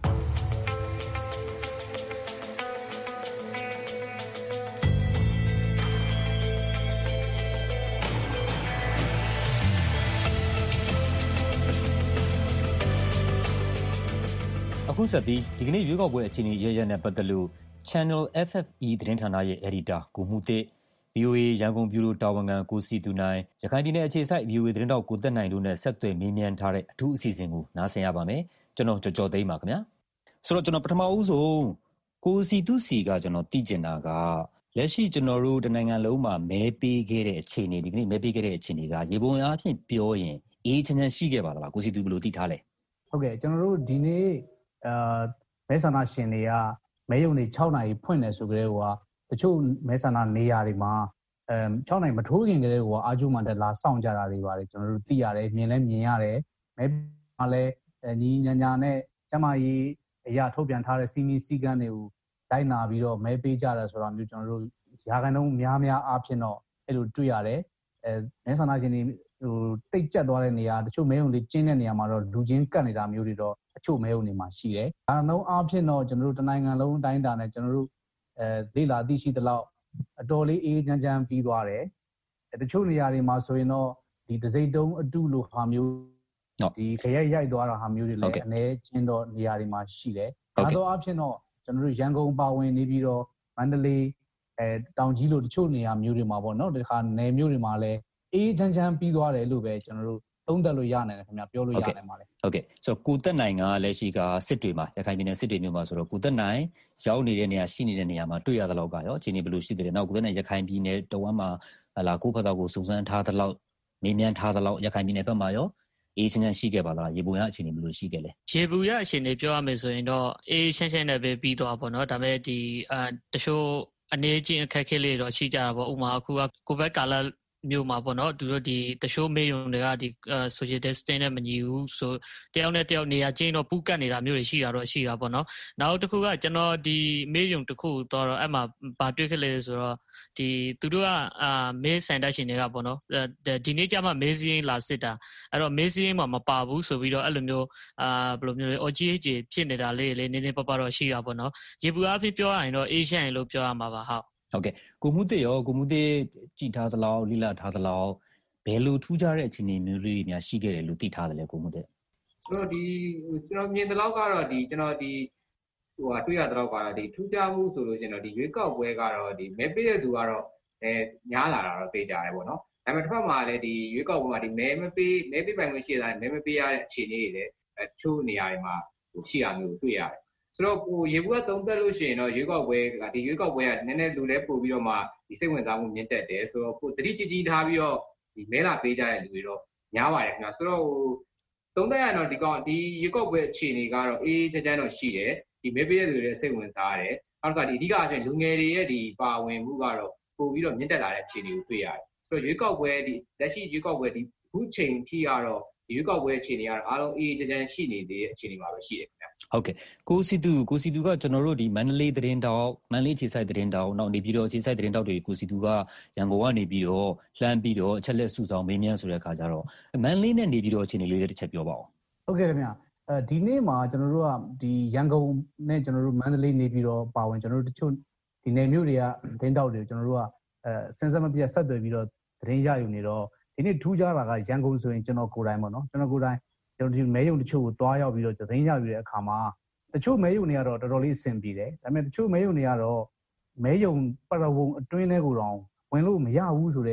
အခုဆက်ပြီးဒီကနေ့ရွေးကောက်ပွဲအခြေအနေရရနဲ့ပတ်သက်လို့ Channel FFE သတင်းဌာနရဲ့ editor ကိုမှုသစ် VOA ရန်ကုန်ဗျူရိုတာဝန်ခံကိုစီသူနိုင်ရခိုင်ပြည်နယ်အခြေစိုက် VOA သတင်းတောက်ကိုသက်နိုင်တို့နဲ့ဆက်သွယ်မေးမြန်းထားတဲ့အထူးအစီအစဉ်ကိုနားဆင်ရပါမယ်ကျွန်တော်ကြော်သိမ်းပါခင်ဗျာဆိုတော့ကျွန်တော်ပထမဦးဆုံးကိုစီသူစီကကျွန်တော်သိကျင်တာကလက်ရှိကျွန်တော်တို့တနိုင်ငံလုံးမှာမဲပေးခဲ့တဲ့အခြေအနေဒီကနေ့မဲပေးခဲ့တဲ့အခြေအနေကရေပုံအားဖြင့်ပြောရင်အေးချမ်းချမ်းရှိခဲ့ပါလားကိုစီသူဘယ်လိုသိထားလဲဟုတ်ကဲ့ကျွန်တော်တို့ဒီနေ့မဲဆန္ဒရှင်တွေကမဲရုံတွေ6နာရီဖွင့်တယ်ဆိုကြတဲ့ဟိုကတချို့မဲဆန္ဒနေရာတွေမှာ6နာရီမထိုးခင်ကလေးကအာဂျူမန်တက်လာစောင့်ကြတာတွေပါတယ်ကျွန်တော်တို့သိရတယ်မြင်လဲမြင်ရတယ်မဲမှာလဲညီညာနဲ့ကျမကြီးအရာထုတ်ပြန်ထားတဲ့စီမီစီကန်းတွေကိုလိုက်နာပြီးတော့မဲပေးကြတယ်ဆိုတာမျိုးကျွန်တော်တို့ရာခိုင်နှုန်းများအားဖြင့်တော့အဲ့လိုတွေ့ရတယ်မဲဆန္ဒရှင်တွေဟိုတိတ်ကျက်သွားတဲ့နေရာတချို့မဲရုံတွေကျင်းတဲ့နေရာမှာတော့လူချင်းကတ်နေတာမျိုးတွေတော့အချို့မဲရုံတွေမှာရှိတယ်။ဒါနှုန်းအားဖြင့်တော့ကျွန်တော်တို့တနိုင်ငံလုံးအတိုင်းအတာနဲ့ကျွန်တော်တို့လေ့လာသိရှိသလောက်အတော်လေးအေးချမ်းပြီးသွားတယ်။တချို့နေရာတွေမှာဆိုရင်တော့ဒီတစိမ့်တုံးအတုလိုဟာမျိုးဒီခရက်ရိုက်သွားတာဟာမျိုးတွေလည်းအနေချင်းတော့နေရာတွေမှာရှိတယ်။ဒါတော့အားဖြင့်တော့ကျွန်တော်တို့ရန်ကုန်ပါဝင်နေပြီးတော့မန္တလေးတောင်ကြီးလိုတချို့နေရာမျိုးတွေမှာပေါ့နော်ဒီခါနယ်မျိုးတွေမှာလည်းအေးချမ်းပြီးသွားတယ်လို့ပဲကျွန်တော်တို့သုံးသပ်လို့ရနိုင်တယ်ခင်ဗျပြောလို့ရနိုင်ပါတယ်ဟုတ်ကဲ့ဆိုတော့ကိုသက်နိုင်ကလက်ရှိကစစ်တွေမှာရခိုင်ပြည်နယ်စစ်တွေမြို့မှာဆိုတော့ကိုသက်နိုင်ရောက်နေတဲ့နေရာရှိနေတဲ့နေရာမှာတွေ့ရသလောက်ကရောအခြေအနေဘယ်လိုရှိသေးလဲနောက်ကိုသက်နိုင်ရခိုင်ပြည်နယ်တဝမ်းမှာလာကိုဖက်သားကိုစုံစမ်းထားသလောက်မေးမြန်းထားသလောက်ရခိုင်ပြည်နယ်ဘက်မှာရောအေးချမ်းရှိခဲ့ပါလားရေပုံရအခြေအနေဘယ်လိုရှိခဲ့လဲရေပုံရအခြေအနေပြောရမယ်ဆိုရင်တော့အေးချမ်းနဲ့ပဲပြီးသွားပါတော့ဒါပေမဲ့ဒီတချို့အနေချင်းအခက်အခဲလေးတော့ရှိကြတာပေါ့ဥပမာအခုကကိုဗစ်ကာလမျိုးမှာပေါ့နော်သူတို့ဒီတချို့မေးရုံတွေကဒီ social distancing နဲ့မညီဘူးဆိုတယောက်နဲ့တယောက်နေရာချင်းတော့ပူးကတ်နေတာမျိုးတွေရှိတာပေါ့နော်နောက်တစ်ခုကကျွန်တော်ဒီမေးရုံတစ်ခုတော့အဲ့မှာဗာတွေ့ခဲ့လေဆိုတော့ဒီသူတို့ကမေးစန်တက်ရှင်တွေကပေါ့နော်ဒီနေ့ကျမှမေးစင်းလာစစ်တာအဲ့တော့မေးစင်းမှာမပါဘူးဆိုပြီးတော့အဲ့လိုမျိုးဘယ်လိုမျိုးလဲ OGH ဖြစ်နေတာလေးနည်းနည်းပပတော့ရှိတာပေါ့နော်ရေပူအားဖြင့်ပြောရရင်တော့ Asian လို့ပြောရမှာပါဟုတ်ကဲ့ကိုမှုတစ်ကြည်ထားသလောက်လိလာထားသလောက်ဘယ်လိုထူးခြားတဲ့အခြေအနေမျိုးလေးတွေများရှိခဲ့တယ်လို့သိထားတယ်လေကိုမှုတစ်ဆိုတော့ဒီကျွန်တော်မြင်သလောက်ကတော့ဒီကျွန်တော်ဒီတွေ့ရသလောက်ကတော့ဒီထူးခြားမှုဆိုလို့ရှိရင်တော့ဒီရွေးကောက်ပွဲကတော့ဒီမဲပေးတဲ့သူကတော့ညားလာတာတော့သိကြတယ်ပေါ့နော်ဒါပေမဲ့တစ်ဖက်မှာလည်းဒီရွေးကောက်ပွဲမှာဒီမဲပေးပိုင်ခွင့်ရှိတာနဲ့မဲမပေးရတဲ့အခြေအနေတွေလည်းတချို့နေရာတွေမှာရှိရမျိုးတွေ့ရတယ်ဆိုတော့ရေဘူးကသုံးသက်လို့ရှိရင်တော့ရွေးကောက်ပွဲကဒီရွေးကောက်ပွဲကနည်းနည်းလူလဲပို့ပြီးတော့မှဒီစိတ်ဝင်စားမှုမြင့်တက်တယ်ဆိုတော့ကိုတတိကြီးထားပြီးတော့ဒီမဲလာပေးကြတဲ့လူတွေတော့များပါတယ်ခင်ဗျာဆိုတော့သုံးသက်ရတော့ဒီရွေးကောက်ပွဲအခြေအနေကတော့အေးချမ်းတော့ရှိတယ်ဒီမဲပေးတဲ့လူတွေစိတ်ဝင်စားတယ်နောက်ကဒီအဓိကအကျလူငယ်တွေရဲ့ဒီပါဝင်မှုကတော့ပို့ပြီးတော့မြင့်တက်လာတဲ့အခြေအနေကိုတွေ့ရတယ်ဆိုတော့ရွေးကောက်ပွဲဒီလက်ရှိရွေးကောက်ပွဲဒီအခုချိန်ထိကတော့ရွေးကောက်ပွဲအခြေအနေကတော့အားလုံးအေးချမ်းရှိနေသေးတဲ့အခြေအနေမှာပဲရှိတယ်ခင်ဗျာဟုတ်ကဲ့ကိုစီတူကကျွန်တော်တို့ဒီမန္တလေးသတင်းတောက်မန္တလေးခြေဆိုင်သတင်းတောက်နောက်နေပြီးတော့ခြေဆိုင်သတင်းတောက်တွေကိုစီတူကရန်ကုန်ကနေပြီးတော့လှမ်းပြီးတော့အချက်လက်စုဆောင်မေးမြန်းဆိုတဲ့အခါကျတော့မန္တလေးနဲ့နေပြီးတော့အခြေအနေလေးတစ်ချက်ပြောပါဦးဟုတ်ကဲ့ခင်ဗျာဒီနေ့မှာကျွန်တော်တို့ကဒီရန်ကုန်နဲ့ကျွန်တော်တို့မန္တလေးနေပြီးတော့ပါဝင်ကျွန်တော်တို့တချို့ဒီနယ်မြို့တွေကသတင်းတောက်တွေကျွန်တော်တို့ကစဉ်ဆက်မပြတ်ဆက်သွယ်ပြီးတော့သတင်းရယူနေတော့ဒီနေ့ထူးခြားတာကရန်ကုန်ဆိုရင်ကျွန်တော်ကိုယ်တိုင်ပေါ့နော်ကျွန်တော်ကိုယ်တိုင်ကျွန်တော်ဒီမဲရုံတချို့ကိုတွားရောက်ပြီးတော့သတင်းရယူတဲ့အခါမှာတချို့မဲရုံတွေကတော့တော်တော်လေးအဆင်ပြေတယ်ဒါပေမဲ့တချို့မဲရုံတွေကတော့မဲရုံပရဝုံအတွင်းထဲကိုတော့ဝင်လို့မရဘူးဆိုတော့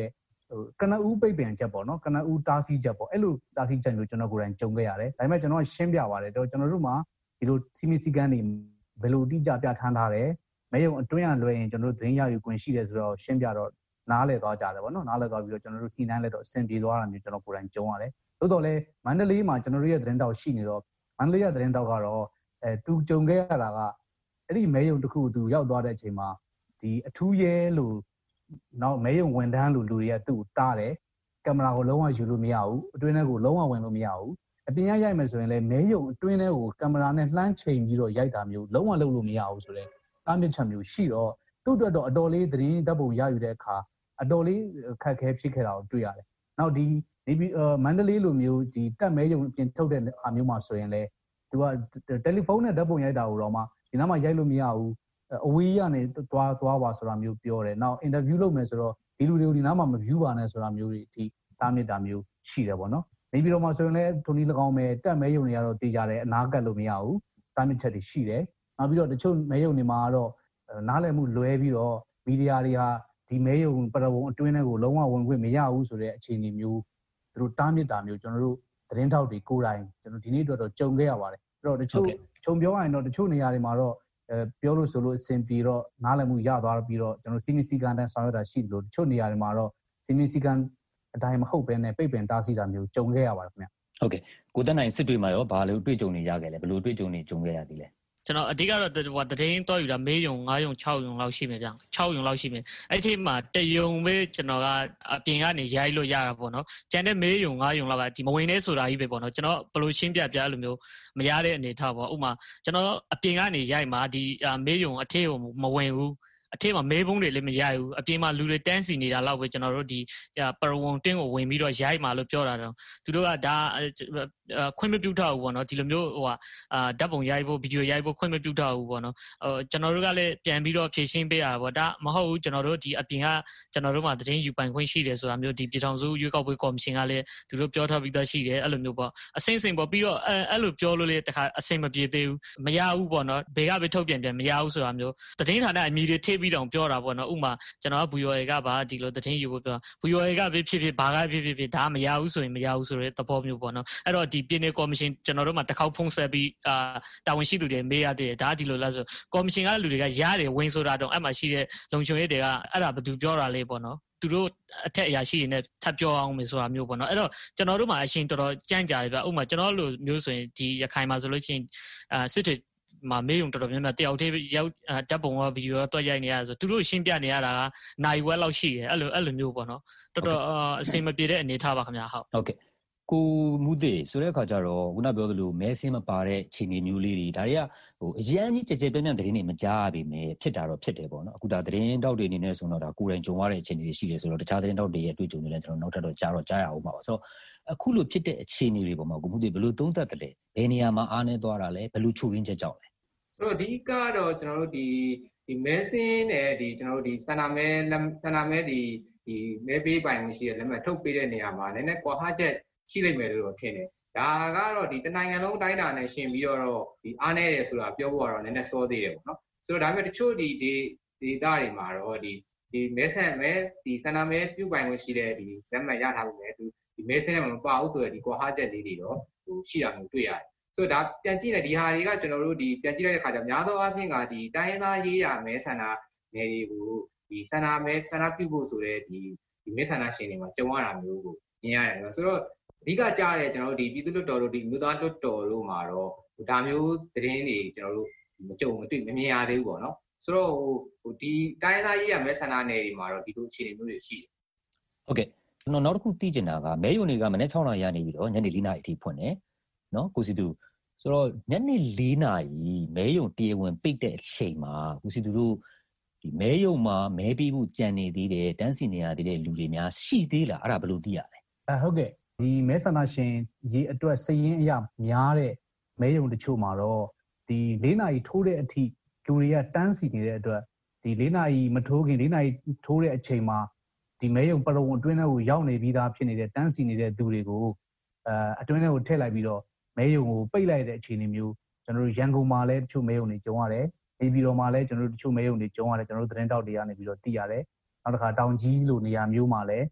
ကနဦးပိတ်ပင်ချက်ပေါ့နော်ကနဦးတားဆီးချက်ပေါ့အဲ့လိုတားဆီးချက်မျိုးကျွန်တော်ကိုယ်တိုင်ကြုံခဲ့ရတယ်ဒါပေမဲ့ကျွန်တော်ရှင်းပြပါတယ်တော့ကျွန်တော်တို့မှာဒီလိုစီမီစီကန်တွေဘယ်လိုတိကျပြဋ္ဌာန်းထားတယ်မဲယုံအတွင်းရလွယ်ရင်ကျွန်တော်တို့သတင်းရယူခွင့်ရှိတယ်ဆိုတော့ရှင်းပြတော့နားလည်သွားကြတယ်ပေါ့နော်နားလည်သွားပြီးတော့ကျွန်တော်တို့ညှိနှိုင်းလိုက်တော့အဆင်ပြေသွားတာမျိုးကျွန်တော်ကိုယ်တိုင်ကြုံရတယ်သို့တော်လည်းမန္တလေးမှာကျွန်တော်တို့ရဲ့သတင်းတောက်ရှိနေတော့မန္တလေးရဲ့သတင်းတောက်ကတော့သူကြုံခဲ့ရတာကအဲ့ဒီမဲယုံတစ်ခုသူရောက်သွားတဲ့အချိန်မှာဒီအထူးရဲလို့နောက်မဲယုံဝန်ထမ်းလို့လူတွေကသူ့ကိုတားတယ်ကင်မရာကိုလုံးဝယူလို့မရဘူးအတွင်းထဲကိုလုံးဝဝင်လို့မရဘူးအပြင်ရိုက်မယ်ဆိုရင်လည်းမဲယုံအတွင်းထဲကိုကင်မရာနဲ့လှမ်းချိန်ပြီးတော့ရိုက်တာမျိုးလုံးဝလုပ်လို့မရဘူးဆိုတော့တားမြစ်ချက်မျိုးရှိတော့သူ့အတွက်တော့အတော်လေးသတင်းဓာတ်ပုံရယူတဲ့အခါအတော်လေးခက်ခဲဖြစ်ခဲ့တာကိုတွေ့ရတယ်နောက်ဒီမန္တလေးလိုမျိုးဒီတက်မဲယုံပြင်ထုတ်တဲ့အခါမျိုးမှာဆိုရင်လည်းသူကတယ်လီဖုန်းနဲ့ဓာတ်ပုံရိုက်တာကိုတော့မှဒီနားမှာရိုက်လို့မရဘူးအဝေးကနေသွားပါဆိုတာမျိုးပြောတယ်နောက်အင်တာဗျူးလုပ်မယ်ဆိုတော့ဒီလူတွေကိုဒီနားမှာမဗျူးပါနဲ့ဆိုတာမျိုးတွေအထိတားမြစ်တာမျိုးရှိတယ်ပေါ့နော်နေပြည်တော်မှာဆိုရင်လည်းထိုနည်း၎င်းပဲတက်မဲယုံတွေကတော့တည်ကြတယ်အနာကတ်လို့မရဘူးတားမြစ်ချက်တွေရှိတယ်နောက်ပြီးတော့တချို့မဲယုံတွေမှာကတော့နားလည်မှုလွဲပြီးတော့မီဒီယာတွေဟာဒီမဲယုံပရဝုံအတွင်းထဲကိုလုံးဝဝင်ခွင့်မရဘူးဆိုတဲ့အခြေအနေမျိုးသူတို့တားမြစ်တာမျိုးကျွန်တော်တို့သတင်းထောက်တွေကိုယ်တိုင်ကျွန်တော်ဒီနေ့တော့ကြုံခဲ့ရပါတယ်အဲ့တော့တချို့ခြုံပြောရရင်တော့တချို့နေရာတွေမှာတော့ပြောလို့ဆိုလို့အဆင်ပြေတော့နားလည်မှုရသွားပြီးတော့ကျွန်တော်စီမီစီကန်တန်းဆောင်ရွက်တာရှိတယ်လို့တချို့နေရာတွေမှာတော့စီမီစီကန်အတိုင်းမဟုတ်ဘဲနဲ့ပိတ်ပင်တားဆီးတာမျိုးကြုံခဲ့ရပါတယ်ခင်ဗျဟုတ်ကဲ့ကိုတက်နိုင်စစ်တွေမှာရောဘာလို့တွေ့ကြုံနေရခဲ့လဲဘယ်လိုတွေ့ကြုံနေကြုံခဲ့ရသေးလဲကျွန်တော်အဓိကတော့သတင်းတော့ယူတာမေးယုံ9ယုံ6ယုံလောက်ရှိမယ်ဗျ6ယုံလောက်ရှိမယ်အဲ့ဒီမှာတယုံပဲကျွန်တော်ကအပြင်ကနေရိုက်လို့ရတာပေါ့နော်ကျန်တဲ့မေးယုံ9ယုံလောက်ကဒီမဝင်နေဆိုတာကြီးပဲပေါ့နော်ကျွန်တော်ဘယ်လိုရှင်းပြပြအဲ့လိုမျိုးမရတဲ့အနေထားပေါ့ဥပမာကျွန်တော်အပြင်ကနေရိုက်မှာဒီမေးယုံအထက်ကိုမဝင်ဘူးအထက်မှာမဲပုံးတွေလည်းမရိုက်ဘူးအပြင်မှာလူတွေတန်းစီနေတာလောက်ပဲကျွန်တော်တို့ဒီပရဝုံတင်းကိုဝင်ပြီးတော့ရိုက်မှာလို့ပြောတာတော့သူတို့ကဒါခွင့်မပြုထားဘူးပေါ့နော်ဒီလိုမျိုးဓာတ်ပုံရိုက်ဖို့ဗီဒီယိုရိုက်ဖို့ခွင့်မပြုထားဘူးပေါ့နော်ကျွန်တော်တို့ကလည်းပြန်ပြီးတော့ဖြည့်ရှင်းပေးရတာပေါ့ဒါမဟုတ်ဘူးကျွန်တော်တို့ဒီအပြင်ကကျွန်တော်တို့မှာသတင်းယူပိုင်ခွင့်ရှိတယ်ဆိုတာမျိုးဒီပြည်ထောင်စုရွေးကောက်ပွဲကော်မရှင်ကလည်းသူတို့ပြောထားပြီးသားရှိတယ်အဲ့လိုမျိုးပေါ့အစိမ့်စိမ့်ပေါ့ပြီးတော့အဲ့လိုပြောလို့လေတခါအစိမ့်မပြေသေးဘူးမရဘူးပေါ့နော်ဘေကပဲထုတ်ပြန်မရဘူးဆိုတာမျိုးသတင်းဌာနအမည်တွေထည့်ပြီးတော့ပြောတာပေါ့နော်ဥမာကျွန်တော်ကဘူယော်ကပါဒီလိုသတင်းယူဖို့ပြောဘူယော်ကပဲဖြစ်ဘာကဖြစ်ဒါမရဘူးဆိုရင်မရဘူးဆိုတဲ့သဘောမျိုးပေါ့နော်အဲ့တော့ဒီပြည်နယ်ကော်မရှင်ကျွန်တော်တို့မှာတစ်ခေါက်ဖုန်းဆက်ပြီးတာဝန်ရှိသူတွေမေးရသေးတယ်ဒါဒီလိုလားဆိုကော်မရှင်ကလူတွေကရတယ်ဝင်ဆိုတာတော့အဲ့မှာရှိတဲ့လုံခြုံရေးတွေကအဲ့ဒါဘယ်သူပြောတာလဲပေါ့နော်သူတို့အထက်အရာရှိတွေနဲ့ထပ်ပြောအောင်မယ်ဆိုတာမျိုးပေါ့နော်အဲ့တော့ကျွန်တော်တို့မှာအရှင်တော်တော်ကြမ်းကြတယ်ဗျဥပမာကျွန်တော်လိုမျိုးဆိုရင်ဒီရခိုင်မှာဆိုလို့ရှိရင်စစ်တွေမှာမေးုံတော်တော်များများတယောက်တည်းရောက်ဓာတ်ပုံရောဗီဒီယိုရောတွက်ရိုက်နေရဆိုသူတို့ရှင်းပြနေရတာကနိုင်ဝက်လောက်ရှိတယ်အဲ့လိုမျိုးပေါ့နော်တော်တော်အဆင်မပြေတဲ့အနေထားပါခင်ဗျာဟုတ်ကဲ့ကိုမူသေးဆိုတဲ့အခါကျတော့ခုနပြောသလိုမဲဆင်းမပါတဲ့ခြေနေမျိုးလေးတွေဒါတွေကအရန်ကြီးကြဲပြန့်သတင်းတွေမကြားရပေမဲ့ဖြစ်တာတော့ဖြစ်တယ်ပေါ့နော်အခုဒါသတင်းတောက်တွေအနေနဲ့ဆိုတော့ဒါကိုယ်တိုင်ကြုံရတဲ့အခြေအနေတွေရှိတယ်ဆိုတော့တခြားသတင်းတောက်တွေရဲ့တွေ့ကြုံနေလဲကျွန်တော်နောက်ထပ်တော့ကြားရအောင်ပါဆိုတော့အခုလိုဖြစ်တဲ့အခြေအနေတွေပေါ့မှာကိုမူသေးဘယ်လိုသုံးသပ်တယ်လဲဘယ်နေရာမှာအားနည်းသွားတာလဲဘယ်လိုချုပ်ရင်းချက်ကြောင့်လဲဆိုတော့အဓိကတော့ကျွန်တော်တို့ဒီမဲဆင်းနဲ့ဒီကျွန်တော်တို့ဒီစန္ဒမဲဒီမဲပေးပိုင်မှုရှိတဲ့လက်မှတ်ထုတ်ပေးတဲ့နေရာမှာနည်းနည်းကွာဟချက်ရှိလိမ့်မယ်လို့ထင်တယ်ဒါကတော့ဒီတနိုင်ငံလုံးတိုင်းတာနဲ့ရှင်ပြီးတော့ဒီအားနည်းတယ်ဆိုတာပြောဖို့ကတော့နည်းနည်းစောသေးတယ်ပေါ့နော်ဆိုတော့ဒါပေမဲ့တချို့ဒီဒေတာတွေမှာတော့ဒီမဲဆန်မဲဒီစန္ဒမဲပြုပိုင်မှုရှိတဲ့ဒီလက်မှတ်ရထားဖို့လည်းဒီမဲဆင်းနဲ့မပါဘူးဆိုတဲ့ဒီကွာဟချက်လေးတွေတော့ရှိတာမျိုးတွေ့ရတယ်ဆိုတော့ဒါပြန်ကြည့်နေဒီဟာတွေကကျွန်တော်တို့ဒီပြန်ကြည့်လိုက်တဲ့အခါကျများသောအားဖြင့်ကဒီတိုင်းရင်းသားရေးရမဲဆန္ဒနယ်တွေကိုဒီဆန္ဒပြုဖို့ဆိုတဲ့ဒီမဲဆန္ဒရှင်တွေမှာကြုံရတာမျိုးကိုမြင်ရတယ်ဆိုတော့အဓိကကြားတယ်ကျွန်တော်တို့ဒီပြည်သူ့လွှတ်တော်တို့ဒီမြို့သားလွှတ်တော်တို့မှာတော့ဒါမျိုးသတင်းတွေကျွန်တော်တို့မမြင်ရသေးဘူးပေါ့နော်ဆိုတော့ဒီတိုင်းသားရေးရမဲဆန္ဒနယ်တွေမှာတော့ဒီလိုအခြေအနေမျိုးတွေရှိတယ်ဟုတ်ကဲ့ကျွန်တော်နောက်တစ်ခုသိချင်တာကမဲယုံတွေကမနေ့6နာရီကနေပြီးတော့ညနေ4နာရီအထိဖွင့်တယ်နော်ကိုစီတူဆိုတော့ညနေ4နာရီမဲယုံတရားဝင်ပိတ်တဲ့အချိန်မှာကိုစီတူတို့ဒီမဲယုံမှာမဲပေးဖို့ကြံနေသေးတယ်တန်းစီနေရသေးတဲ့လူတွေများရှိသေးလားအဲ့ဒါဘယ်လိုသိရလဲဟုတ်ကဲ့ဒီမဲဆန္ဒရှင်ရေအတွက်စည်ရင်းအရများတဲ့မဲယုံတချို့မှာတော့ဒီ4နာရီထိုးတဲ့အထိလူတွေကတန်းစီနေတဲ့အတွက်ဒီ4နာရီမထိုးခင်4နာရီထိုးတဲ့အချိန်မှာဒီမဲယုံပရဝုံအတွင်းထဲကိုရောက်နေပြီးသားဖြစ်နေတဲ့တန်းစီနေတဲ့သူတွေကိုအတွင်းထဲကိုထည့်လိုက်ပြီးတော့မဲယုံကိုပိတ်လိုက်တဲ့အခြေအနေမျိုးကျွန်တော်တို့ရန်ကုန်မှာလည်းတချို့မဲယုံတွေကြုံရတယ်နေပြည်တော်မှာလည်းကျွန်တော်တို့တချို့မဲယုံတွေကြုံရတယ်ကျွန်တော်တို့သတင်းတောက်တွေကနေပြီးတော့သိရတယ်နောက်တစ်ခါတောင်ကြီးလိုနေရာမျိုးမှာလည်း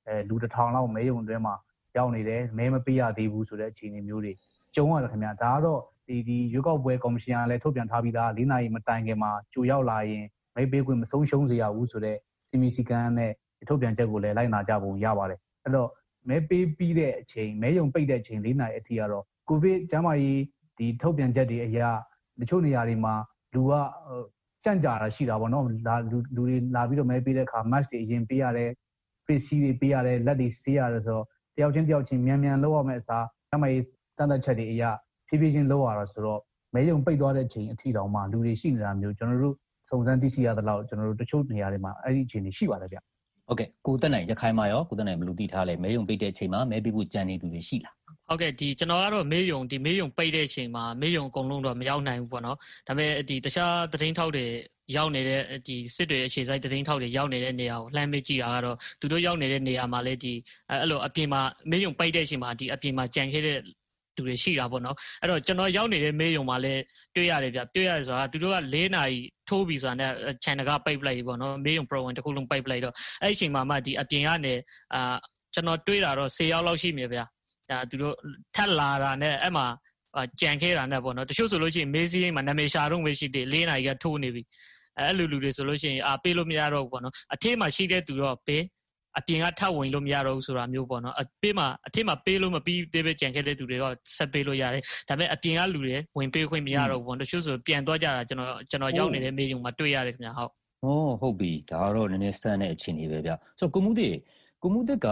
လူ1000လောက်မဲယုံတွဲမှာရောက်နေတယ်မဲမပေးရသေးဘူးဆိုတဲ့အခြေအနေမျိုးတွေကြုံရတယ်ခင်ဗျာဒါကတော့ဒီရွေးကောက်ပွဲကော်မရှင်ကလည်းထုတ်ပြန်ထားပြီးသား4 နာရီမတိုင်ခင်မှာကြိုရောက်လာရင်မဲပေးခွင့်မဆုံးရှုံးစေရဘူးဆိုတဲ့စီမီစီကန်းနဲ့ထုတ်ပြန်ချက်ကိုလည်းလိုက်နာကြပုံရပါတယ်အဲ့တော့မဲပေးပြီးတဲ့အချိန်မဲယုံပိတ်တဲ့အချိန်4 နာရီအထိကတော့ကိုဗစ်ကျန်းမာရေးဒီထုတ်ပြန်ချက်တွေအရာတချို့နေရာတွေမှာလူကကြန့်ကြာတာရှိတာပေါ့နော်လူတွေလာပြီးတော့မဲပေးတဲ့အခါ mask တွေအရင်ပေးရတယ် face shield တွေပေးရတယ်လက်တွေဆေးရတယ်ဆိုတော့တယောက်ချင်းမြန်လောက်ရမယ့်အစားကျန်းမာရေးတန်တဲ့ချက်တွေအရာဖြည်းဖြည်းချင်းလောက်ရတာဆိုတော့မဲယုံပိတ်သွားတဲ့အချိန်အထိတောင်မှလူတွေရှိနေတာမျိုးကျွန်တော်တို့စုံစမ်းသိရှိရသလောက်ကျွန်တော်တို့တချို့နေရာတွေမှာအဲ့ဒီအခြေအနေရှိပါတယ်ဗျဟုတ်ကဲ့ကိုသက်နိုင်ရခိုင်မှာရောကိုသက်နိုင်ဘယ်လိုသိထားလဲမဲယုံပိတ်တဲ့အချိန်မှာမဲပေးဖို့ကြံနေသူတွေရှိလားဟုတ်ကဲ့ကျွန်တော်ကတော့မေးယုံပိတ်တဲ့အချိန်မှာမေးယုံအကုန်လုံးတော့မရောက်နိုင်ဘူးပေါ့နော်ဒါပေမဲ့တခြားသတင်းထောက်တွေရောက်နေတဲ့စစ်တွေအခြေစိုက်သတင်းထောက်တွေရောက်နေတဲ့နေရာကိုလှမ်းမေးကြည့်တာကတော့သူတို့ရောက်နေတဲ့နေရာမှာလည်းအဲ့လိုအပြင်မှာမေးယုံပိတ်တဲ့အချိန်မှာအပြင်မှာကြံခဲ့တဲ့သူတွေရှိတာပေါ့နော်အဲ့တော့ကျွန်တော်ရောက်နေတဲ့မေးယုံမှာလည်းတွေ့ရတယ်ဗျတွေ့ရတယ်ဆိုတာသူတို့က4 နာရီထိုးပြီးဆိုတာနဲ့ channel ကပိတ်ပလိုက်ပေါ့နော်မေးယုံ pro 1တစ်ခုလုံးပိတ်ပလိုက်တော့အဲ့အချိန်မှာမှအပြင်ကနေကျွန်တော်တွေ့တာတော့10 ယောက်လောက်ရှိမြေဗျသူတို့ထက်လာတာနဲ့အဲ့မှာကြံခဲ့တာနဲ့ပေါ့နော်တချို့ဆိုလို့ရှိရင်မေးစည်းမှာနာမည်ရှာတော့ပဲရှိတယ်4 နာရီကထိုးနေပြီအဲ့လူတွေဆိုလို့ရှိရင်ပေးလို့မရတော့ဘူးပေါ့နော်အထက်မှာရှိတဲ့သူတော့ပေးအပြင်ကထပ်ဝင်လို့မရတော့ဘူးဆိုတာမျိုးပေါ့နော်အထက်မှာပေးလို့မပြီးသေးပဲကြံခဲ့တဲ့သူတွေတော့ဆက်ပေးလို့ရတယ်ဒါပေမဲ့အပြင်ကလူတွေဝင်ပေးခွင့်မရတော့ဘူးပေါ့တချို့ဆိုပြန်သွားကြတာကျွန်တော်ရောက်နေတဲ့မေးရုံမှာတွေ့ရတယ်ခင်ဗျဟုတ်ပြီဒါကတော့နည်းနည်းစမ်းတဲ့အခြေအနေပဲဗျဆိုတော့ကိုမှုသစ်က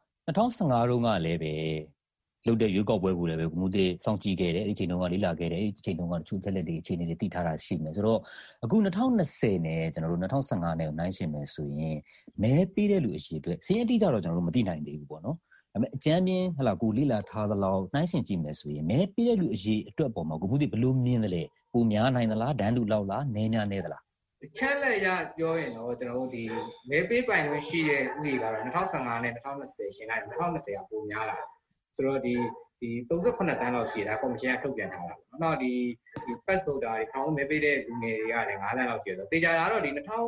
2015တုန်းကလည်းပဲလုပ်တဲ့ရွေးကောက်ပွဲကိုလည်းပဲကိုမှုသစ်စောင့်ကြည့်ခဲ့တယ်အဲ့ဒီချိန်တုန်းကလေ့လာခဲ့တယ်အဲ့ဒီချိန်တုန်းကတချို့ချက်လက်တွေအခြေအနေတွေသိထားတာရှိမယ်ဆိုတော့အခု2020နဲ့ကျွန်တော်တို့2015နဲ့နိုင်ရှင်မယ်ဆိုရင်မဲပေးတဲ့လူအရှိအတွက်စီးရင်တိကျတော့ကျွန်တော်တို့မသိနိုင်သေးဘူးပေါ့နော်ဒါပေမဲ့အကြမ်းပြင်းကိုလေ့လာထားသလောက်နိုင်ရှင်ကြည့်မယ်ဆိုရင်မဲပေးတဲ့လူအရှိအတွက်ပေါ်မှာကိုမှုသစ်ဘယ်လိုမြင်သလဲပိုများနိုင်သလားဒန်းလူလောက်လားနည်းများနေသလားချက်လက်ရပြောရင်တော့ကျွန်တော်တို့ဒီမဲပေးပိုင်ခွင့်ရှိတဲ့ဥပဒေကတော့2015နဲ့2020ရှင်းလိုက်2020ကပိုများလာဆိုတော့ဒီ38တန်းလောက်ရှိတာကော်မရှင်ကထုတ်ပြန်ထားတာပေါ့နော်ဒီ pass voter တွေခေါင်းမဲပေးတဲ့လူငယ်တွေကလည်း9တန်းလောက်ရှိတယ်ဆိုတော့တေချာတာတော့ဒီ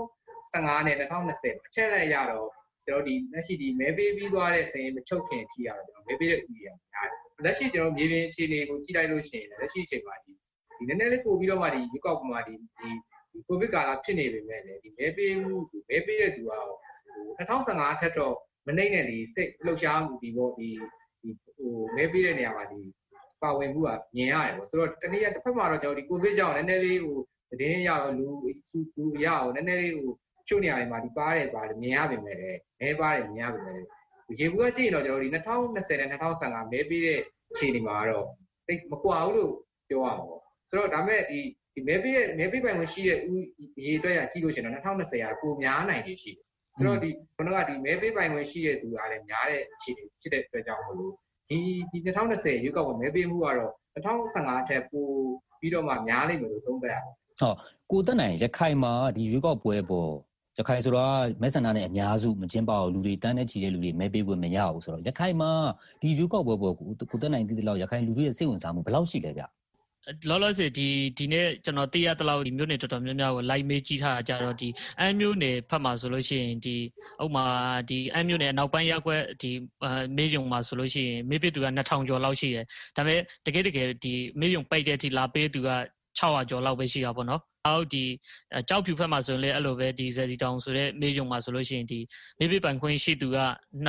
2015နဲ့2020အချက်လက်ရတော့ကျွန်တော်ဒီလက်ရှိဒီမဲပေးပြီးသွားတဲ့စင်မချုပ်ခင်ထိရတော့ကျွန်တော်မဲပေးတဲ့ဥပဒေကများတယ်လက်ရှိကျွန်တော်မြေပြင်အခြေအနေကိုကြည့်လိုက်လို့ရှိရင်လက်ရှိအချိန်မှာဒီနည်းနည်းလေးပို့ပြီးတော့မှဒီရွေးကောက်ပွဲမှာဒီကိုဗစ်ကာလဖြစ်နေပေမဲ့လည်းဒီမဲပေးတဲ့သူက2015ထက်တော့မနှိမ့်တဲ့ဒီစိတ်လှုပ်ရှားမှုဒီပေါ့ဒီမဲပေးတဲ့နေရာမှာဒီပါဝင်မှုကမြင်ရတယ်ပေါ့ဆိုတော့တနည်းတစ်ဖက်မှာတော့ကျွန်တော်ဒီကိုဗစ်ကြောင့်နည်းနည်းလေးသတင်းရအောင်လူရအောင်နည်းနည်းလေးချို့နေရာတွေမှာဒီပါတယ်မြင်ရပေမဲ့လည်းမဲပါတယ်မြင်ရပေမဲ့ရေဘူးကကြည့်ရင်တော့ကျွန်တော်ဒီ2020နဲ့2015မဲပေးတဲ့အခြေအနေမှာတော့တိတ်မကွာဘူးလို့ပြောရမှာပေါ့ဆိုတော့ဒါမဲ့ဒီမဲပေးပိုင်ခွင့်ရှိတဲ့ရေအတွက်ရကြည့်လို့ရှိရင်တော့2020ကပိုများနိုင်နေရှိတယ်ဆိုတော့ဒီခုနကဒီမဲပေးပိုင်ခွင့်ရှိတဲ့သူကလည်းများတဲ့အခြေအနေဖြစ်တဲ့အတွက်ကြောင့်မလို့ဒီ2020ရွေးကောက်ပွဲမဲပေးမှုကတော့2015ထက်ပိုပြီးတော့မှများလိမ့်မယ်လို့သုံးသပ်ရပါတယ်ကိုသက်နိုင်ရခိုင်မှာဒီရွေးကောက်ပွဲပေါ်ရခိုင်ဆိုတော့မဲဆန္ဒနဲ့အများစုမကျင်းပအောင်လူတွေတန်းနဲ့ချီတဲ့လူတွေမဲပေးခွင့်မရဘူးဆိုတော့ရခိုင်မှာဒီရွေးကောက်ပွဲပေါ်ကိုသက်နိုင်သိတဲ့လောက်ရခိုင်လူတွေရဲ့စိတ်ဝင်စားမှုဘယ်လောက်ရှိလဲဗျလောလောဆယ်ဒီနေ့ကျွန်တော်သိရတဲ့လောက်ဒီမျိုးနယ်တော်တော်များများကိုလိုက်မေးကြည့်ထားတာကြတော့ဒီအမ်းမျိုးနယ်ဖက်မှာဆိုလို့ရှိရင်ဒီဥပမာဒီအမ်းမျိုးနယ်နောက်ပိုင်းရက်ကွက်ဒီမေးယုံမှာဆိုလို့ရှိရင်မေးပြသူက2000ကျော်လောက်ရှိတယ်ဒါပေမဲ့တကယ်ဒီမေးယုံပိတ်တဲ့အထိလာပေးသူက600ကျော်လောက်ပဲရှိတာပေါ့နော်အောက်ဒီကြောက်ဖြူဖက်မှာဆိုရင်လည်းအဲ့လိုပဲဒီဇယ်ဒီတောင်ဆိုတဲ့မေးယုံမှာဆိုလို့ရှိရင်ဒီမေးပြပိုင်ခွင့်ရှိသူက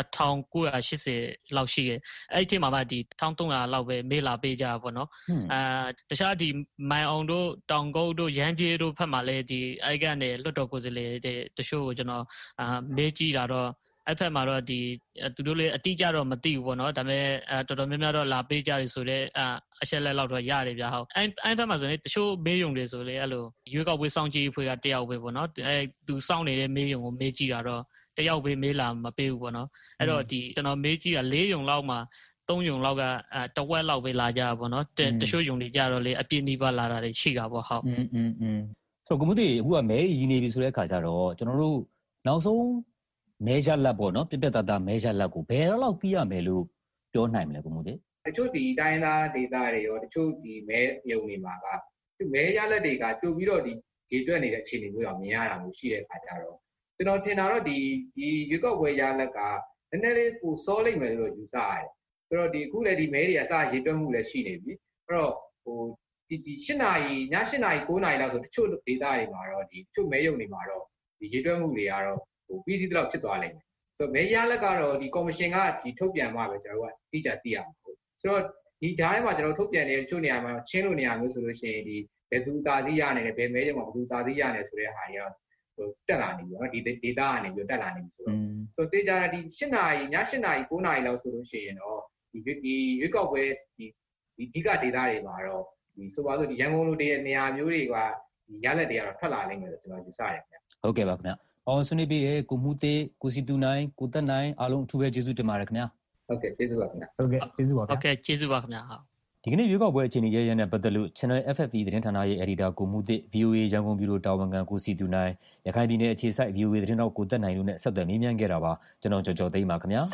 2980လောက်ရှိတယ်အဲ့ဒီထဲမှာမှဒီ1300လောက်ပဲမေးလာပေးကြတာပေါ့နော်တခြားဒီမိုင်အောင်တို့တောင်ကုတ်တို့ရမ်းပြေးတို့ဖက်မှာလည်းဒီအဲ့ကနေလွတ်တော်ကိုယ်စားလှယ်တချို့ကိုကျွန်တော်မေးကြည့်တာတော့အဲ့ဖက်မှာတော့ဒီသူတို့လည်းအတိအကျတော့မသိဘူးပေါ့နော်ဒါပေမဲ့တော်တော်များများတော့လာပေးကြတယ်ဆိုတော့အချက်လက်လောက်တော့ရတယ်ဗျာဟုတ်အဲ့ဖက်မှာဆိုရင်တချို့မေးယုံတွေဆိုလေအဲ့လိုရွေးကောက်ပွဲစောင့်ကြည့်အဖွဲ့ကတယောက်ပဲပေါ့နော်အဲ့သူစောင့်နေတဲ့မေးယုံကိုမေးကြည့်တာတော့တယောက်ပဲမေးလာမပေးဘူးပေါ့နော်အဲ့တော့ဒီကျွန်တော်မေးကြည့်တာ4ယုံလောက်မှာ3ယုံလောက်ကတဝက်လောက်ပဲလာကြတာပေါ့နော်တချို့ယုံတွေကြတော့လေအပြည့်နှီးပါလာတာတွေရှိတာပေါ့ဟုတ်ဆိုတော့ကိုမသိအခုကမဲရည်နေပြီဆိုတဲ့အခါကျတော့ကျွန်တော်တို့နောက်ဆုံးမဲရလက်ပေါ့နော်ပြပြတတမဲရလက်ကိုဘယ်တော့သိရမယ်လို့ပြောနိုင်မလဲကိုမို့လေတချို့ဒီတိုင်းသားဒေသတွေရောတချို့ဒီမဲယုံနေမှာကမဲရလက်တွေကကြိုပြီးတော့ဒီရေတွက်နေတဲ့အခြေအနေမျိုးတော့မြင်ရတာမျိုးရှိတဲ့အခါကျတော့ကျွန်တော်ထင်တာတော့ဒီရွေးကောက်ပွဲရလက်ကနည်းနည်းလေးကိုစောလိမ့်မယ်လို့ယူဆရတယ်ဆိုတော့ဒီအခုလည်းဒီမဲတွေကစရေတွက်မှုလည်းရှိနေပြီအဲ့တော့ဒီ8နာရီည8နာရီ9နာရီလောက်ဆိုတချို့ဒေတာတွေမှာတော့ဒီတချို့မဲရုံတွေမှာတော့ဒီရေတွက်မှုတွေကတော့ပြီးစီးတော့ဖြစ်သွားလိမ့်မယ်ဆိုတော့မဲရလက်ကတော့ဒီကော်မရှင်ကဒီထုတ်ပြန်မှပဲကျွန်တော်တို့ကတိကျသိရမှာဟုတ်ဆိုတော့ဒီဓာတ်ထဲမှာကျွန်တော်ထုတ်ပြန်နေတဲ့တချို့နေရာမှာချင်းလို့နေရာမျိုးဆိုလို့ရှိရင်ဒီဘယ်သူတာသီးရနေတယ်ဘယ်မဲရုံမှာဘယ်သူတာသီးရနေဆိုတဲ့ဟာတွေကတော့တက်လာနေပြီနော်ဒီ data ကနေပြီးတက်လာနေပြီဆိုတော့တေချာဒီ8နာရီည8နာရီ9နာရီလောက်ဆိုလို့ရှိရင်တော့ဒီရွေးကောက်ပွဲဒီအဓိက data တွေမှာတော့ဒီဆိုပါစို့ဒီရန်ကုန်လိုတဲ့နေရာမျိုးတွေကဒီရလက်တွေကတော့ထွက်လာနိုင်မယ်လို့ကျွန်တော်ယူဆရတယ်ခင်ဗျဟုတ်ကဲ့ပါခင်ဗျအောင်ဆွေးနွေးပြီးတဲ့ကိုမှုသေးကိုစီတူနိုင်ကိုသက်နိုင်အားလုံးအထူးပဲကျေးဇူးတင်ပါတယ်ခင်ဗျဟုတ်ကဲ့ကျေးဇူးပါခင်ဗျဟုတ်ကဲ့ကျေးဇူးပါဟုတ်ကဲ့ကျေးဇူးပါခင်ဗျဒီကနေ့ရွေးကောက်ပွဲအခြေအနေရရနဲ့ပတ်သက်လို့ Channel FFE သတင်းဌာနရဲ့ editor ကိုမှုသေး VOA ရန်ကုန်ပြည်လိုတာဝန်ခံကိုစီတူနိုင်ရခိုင်ပြည်နယ်အခြေစိုက် VOA သတင်းတောက်ကိုသက်နိုင်တို့နဲ့ဆက်သွယ်မေးမြန်းခဲ့တာပါကျွန်တော်ကြော်သိမ်းပါခင်ဗျာ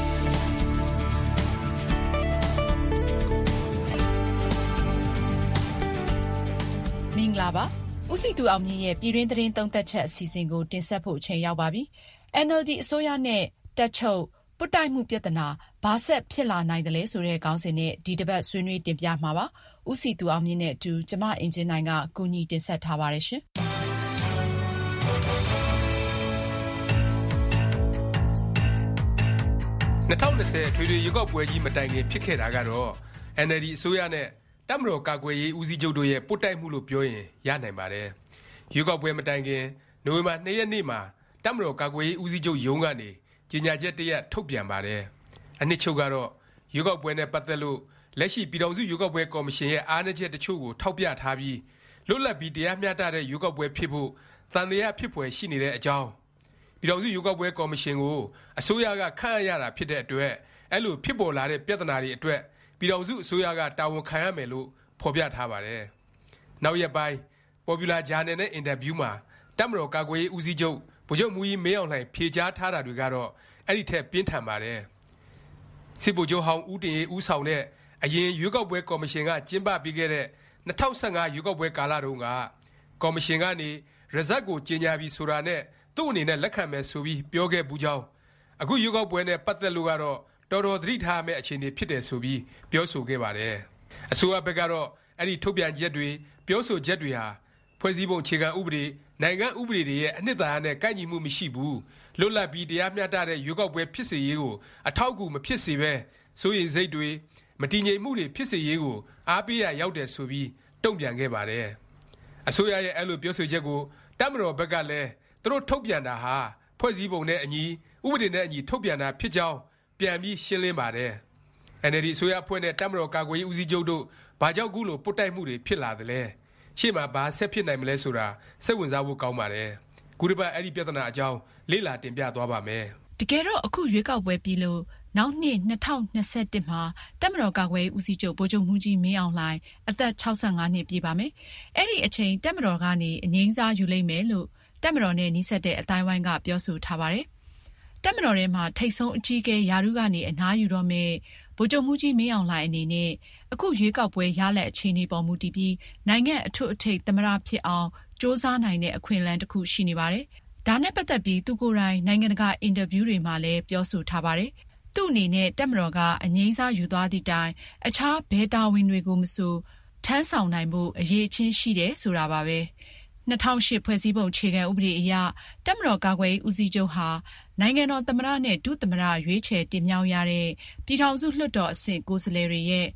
မင်္ဂလာပါဦးစီတူအောင်မြင့်ရဲ့ပြည်တွင်းသတင်းသုံးသပ်ချက်အစီအစဉ်ကိုတင်ဆက်ဖို့အချိန်ရောက်ပါပြီ။ NLD အစိုးရနဲ့တပ်ချုပ်ပုတ်တိုက်မှုပြဿနာဘာဆက်ဖြစ်လာနိုင်တယ်လဲဆိုတဲ့ခေါင်းစဉ်နဲ့ဒီတစ်ပတ်ဆွေးနွေးတင်ပြမှာပါ။ဦးစီတူအောင်မြင့်နဲ့အတူကျမအင်ဂျင်နိုင်ကကူညီတင်ဆက်ထားပါတယ်ရှင်။ 2020ထွေထွေရွေးကောက်ပွဲကြီးမတိုင်ခင်ဖြစ်ခဲ့တာကတော့ NLD အစိုးရနဲ့တပ်မတော်ကာကွယ်ရေးဦးစီးချုပ်တို့ရဲ့ပုတ်တိုက်မှုလို့ပြောရင်ရနိုင်ပါတယ်။ရွေးကောက်ပွဲမတိုင်ခင်နိုဝင်ဘာ2ရက်နေ့မှာတပ်မတော်ကာကွယ်ရေးဦးစီးချုပ်ရုံးကနေကြေညာချက်တစ်ရပ်ထုတ်ပြန်ပါတယ်။အနှစ်ချုပ်ကတော့ရွေးကောက်ပွဲနဲ့ပတ်သက်လို့လက်ရှိပြည်ထောင်စုရွေးကောက်ပွဲကော်မရှင်ရဲ့အားနည်းချက်တချို့ကိုထောက်ပြထားပြီးလွတ်လပ်ပြီးတရားမျှတတဲ့ရွေးကောက်ပွဲဖြစ်ဖို့သံသယဖြစ်ဖွယ်ရှိနေတဲ့အကြောင်းပြည်ထောင်စုရွေးကောက်ပွဲကော်မရှင်ကိုအစိုးရကခန့်အပ်ရတာဖြစ်တဲ့အတွက်အဲ့လိုဖြစ်ပေါ်လာတဲ့ပြဿနာတွေအတွက်ပြည်ထောင်စုအစိုးရကတာဝန်ခံရမယ်လို့ဖော်ပြထားပါတယ်။နောက်ရက်ပိုင်း Popular Journal နဲ့အင်တာဗျူးမှာတပ်မတော်ကာကွယ်ရေးဦးစီးချုပ်ဗိုလ်ချုပ်မှူးကြီးမင်းအောင်လှိုင်ဖြေကြားထားတာတွေကတော့အဲ့ဒီထက်ပြင်းထန်ပါတယ်။စစ်ဗိုလ်ချုပ်ဟောင်းဦးတင်အေးဦးဆောင်တဲ့အရင်ရွေးကောက်ပွဲကော်မရှင်ကကျင်းပပေးခဲ့တဲ့2015ရွေးကောက်ပွဲကာလတုန်းကကော်မရှင်ကနေ result ကိုကြေညာပြီးဆိုတာနဲ့သူ့အနေနဲ့လက်ခံမယ်ဆိုပြီးပြောခဲ့ပူးကြောင်းအခုရွေးကောက်ပွဲနဲ့ပတ်သက်လို့ကတော့တော်တော်သတိထားမယ့်အခြေအနေဖြစ်တယ်ဆိုပြီးပြောဆိုခဲ့ပါတယ်။အစိုးရဘက်ကတော့အဲ့ဒီထုတ်ပြန်ချက်တွေပြောဆိုချက်တွေဟာဖွဲ့စည်းပုံအခြေခံဥပဒေနိုင်ငံဥပဒေတွေရဲ့အနှစ်သာရနဲ့ကိုက်ညီမှုမရှိဘူးလွတ်လပ်ပြီးတရားမျှတတဲ့ရွေးကောက်ပွဲဖြစ်စေရေးကိုအထောက်အကူမဖြစ်စေပဲစိုးရိမ်စိတ်တွေမတည်ငြိမ်မှုတွေဖြစ်စေရေးကိုအားပေးရရောက်တယ်ဆိုပြီးတုံ့ပြန်ခဲ့ပါတယ်။အစိုးရရဲ့အဲ့လိုပြောဆိုချက်ကိုတပ်မတော်ဘက်ကလည်းသူတို့ထုတ်ပြန်တာဟာဖွဲ့စည်းပုံနဲ့အညီဥပဒေနဲ့အညီထုတ်ပြန်တာဖြစ်ကြောင်းပြန်ပြီးရှင်းလင်းပါတယ်။ NLD အစိုးရအဖွဲ့နဲ့တပ်မတော်ကာကွယ်ရေးဦးစီးချုပ်တို့ဘာကြောင့်ခုလိုပုတ်တိုက်မှုတွေဖြစ်လာသလဲရှေ့မှာဘာဆက်ဖြစ်နိုင်မလဲဆိုတာစိတ်ဝင်စားဖို့ကောင်းပါတယ်ခုတစ်ပတ်အဲ့ဒီပြဿနာအကြောင်းလေ့လာတင်ပြသွားပါမယ်တကယ်တော့အခုရွေးကောက်ပွဲပြီးလို့နောက်နှစ်2021မှာတပ်မတော်ကာကွယ်ရေးဦးစီးချုပ်ဗိုလ်ချုပ်မှူးကြီးမင်းအောင်လှိုင်အသက်65နှစ်ပြည့်ပါမယ်အဲ့ဒီအချိန်တပ်မတော်ကနေအငြိမ်းစားယူလိမ့်မယ်လို့တပ်မတော်နဲ့နှိစက်တဲ့အတိုင်းဝိုင်းကပြောဆိုထားပါတယ်တပ်မတော်ထဲမှာထိပ်ဆုံးအကြီးအကဲယာရုကနေအနားယူတော့မဲ့ဗိုလ်ချုပ်မှူးကြီးမင်းအောင်လှိုင်အနေနဲ့အခုရွေးကောက်ပွဲရလဒ်အခြေအနေပေါ်မူတည်ပြီးနိုင်ငံအထွတ်အထိပ်သမ္မတဖြစ်အောင်စ조사နိုင်တဲ့အခွင့်အလမ်းတစ်ခုရှိနေပါတယ်။ဒါနဲ့ပတ်သက်ပြီးသူကိုယ်တိုင်နိုင်ငံတကာအင်တာဗျူးတွေမှာလည်းပြောဆိုထားပါတယ်။သူ့အနေနဲ့တပ်မတော်ကအငြိမ်းစားယူသွားသည့်တိုင်အခြားဘဲတာဝန်တွေကိုမဆိုထမ်းဆောင်နိုင်ဖို့အရေးချင်းရှိတယ်ဆိုတာပါပဲ။2008ဖွဲ့စည်းပုံအခြေခံဥပဒေအရတပ်မတော်ကာကွယ်ရေးဦးစီးချုပ်ဟာနိုင်ငံတော်သမ္မတနဲ့ဒုသမ္မတရွေးချယ်တင်မြှောက်ရတဲ့ပြည်ထောင်စုလွှတ်တော်အဆင့်ကိုယ်စားလှယ်တွေရဲ့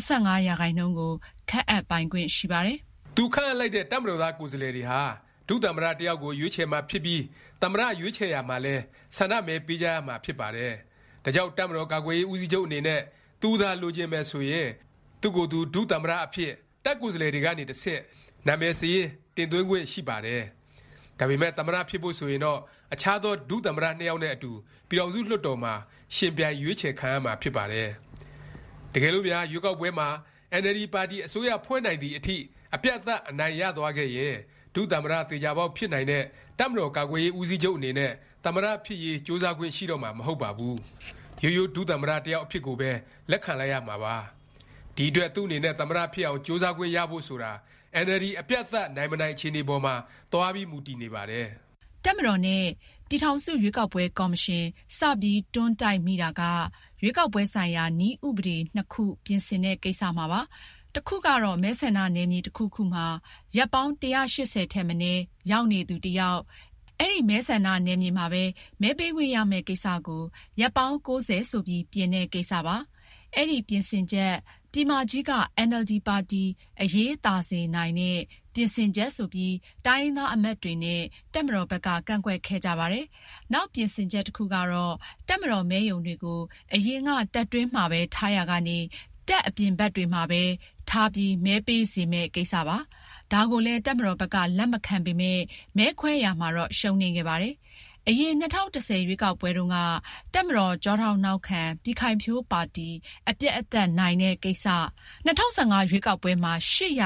25%ကိုခန့်အပ်ပိုင်ခွင့်ရှိပါတယ်။သူခန့်အပ်လိုက်တဲ့တပ်မတော်သားကိုယ်စားလှယ်တွေဟာဒုသမ္မတတယောက်ကိုရွေးချယ်မှာဖြစ်ပြီးသမ္မတရွေးချယ်ရမှာလဲဆန္ဒမဲပေးကြရမှာဖြစ်ပါတယ်။ဒါကြောင့်တပ်မတော်ကာကွယ်ရေးဦးစီးချုပ်အနေနဲ့သူသာလိုချင်မယ်ဆိုရင်သူ့ကိုယ်သူဒုသမ္မတအဖြစ်တပ်ကိုယ်စားလှယ်တွေကနေတစ်ဆင့်နာမည်စာရင်းတင်သွင်းခွင့်ရှိပါတယ်။ဒါပေမဲ့သမ္မတဖြစ်ဖို့ဆိုရင်တော့အခြားသောဒုသမ္မတ2ယောက်နဲ့အတူပြည်ထောင်စုလွှတ်တော်မှာရှင်ပြိုင်ရွေးချယ်ခံရမှာဖြစ်ပါတယ်။တကယ်လို့များရွေးကောက်ပွဲမှာ NLD ပါတီအစိုးရဖွဲ့နိုင်သည့်အထိအပြတ်အသတ်အနိုင်ရသွားခဲ့ရင်ဒုသမ္မတသေချာပေါက်ဖြစ်နိုင်တဲ့တပ်မတော်ကာကွယ်ရေးဦးစီးချုပ်အနေနဲ့သမ္မတဖြစ်ရေးစ조사ခွင့်ရှိတော့မှာမဟုတ်ပါဘူး။ရိုးရိုးဒုသမ္မတတယောက်အဖြစ်ကိုပဲလက်ခံလိုက်ရမှာပါ။ဒီအတွက်သူ့အနေနဲ့သမ္မတဖြစ်အောင်စ조사ခွင့်ရဖို့ဆိုတာNLD အပြတ်အသတ်နိုင်မနိုင်အခြေအနေပေါ်မှာသွားပြီးမူတည်နေပါတယ်တတပ်မတော်နဲ့ပြည်ထောင်စုရွေးကောက်ပွဲကော်မရှင်စပြီးတွန်းတိုက်မိတာကရွေးကောက်ပွဲဆိုင်ရာနည်းဥပဒေ 2 ခုပြင်ဆင်တဲ့ကိစ္စမှာပါ။တစ်ခုကတော့မဲဆန္ဒနယ်မြေတစ်ခုခုမှာရပ်ပေါင်း180ထက်မနည်းရောက်နေသူတစ်ယောက်အဲ့ဒီမဲဆန္ဒနယ်မြေမှာပဲမဲပေးခွင့်ရမယ့်ကိစ္စကိုရပ်ပေါင်း90ဆိုပြီးပြင်တဲ့ကိစ္စပါ။အဲ့ဒီပြင်ဆင်ချက်ပြည်မကြီးက NLD ပါတီအရေးသာစေနိုင်တဲ့ပြင်ဆင်ချက်ဆိုပြီးတိုင်းရင်းသားအမတ်တွေနဲ့တပ်မတော်ဘက်ကကန့်ကွက်ခဲ့ကြပါတယ်။နောက်ပြင်ဆင်ချက်တစ်ခုကတော့တပ်မတော်မဲယုံတွေကိုအရင်ကတပ်တွင်းမှာပဲထားရကနေတပ်အပြင်ဘက်တွေမှာပဲထားပြီးမဲပေးစီမဲ့ကိစ္စပါ။ဒါကိုလည်းတပ်မတော်ဘက်ကလက်မခံပေမဲ့မဲခွဲရမှာတော့ရှုံးနေခဲ့ပါတယ်။အရင်2010ရွေးကောက်ပွဲတုန်းကတပ်မတော်ကြောထောက်နောက်ခံပြည်ခိုင်ဖြိုးပါတီအပြက်အသက်နိုင်တဲ့ကိစ္စ2015ရွေးကောက်ပွဲမှာ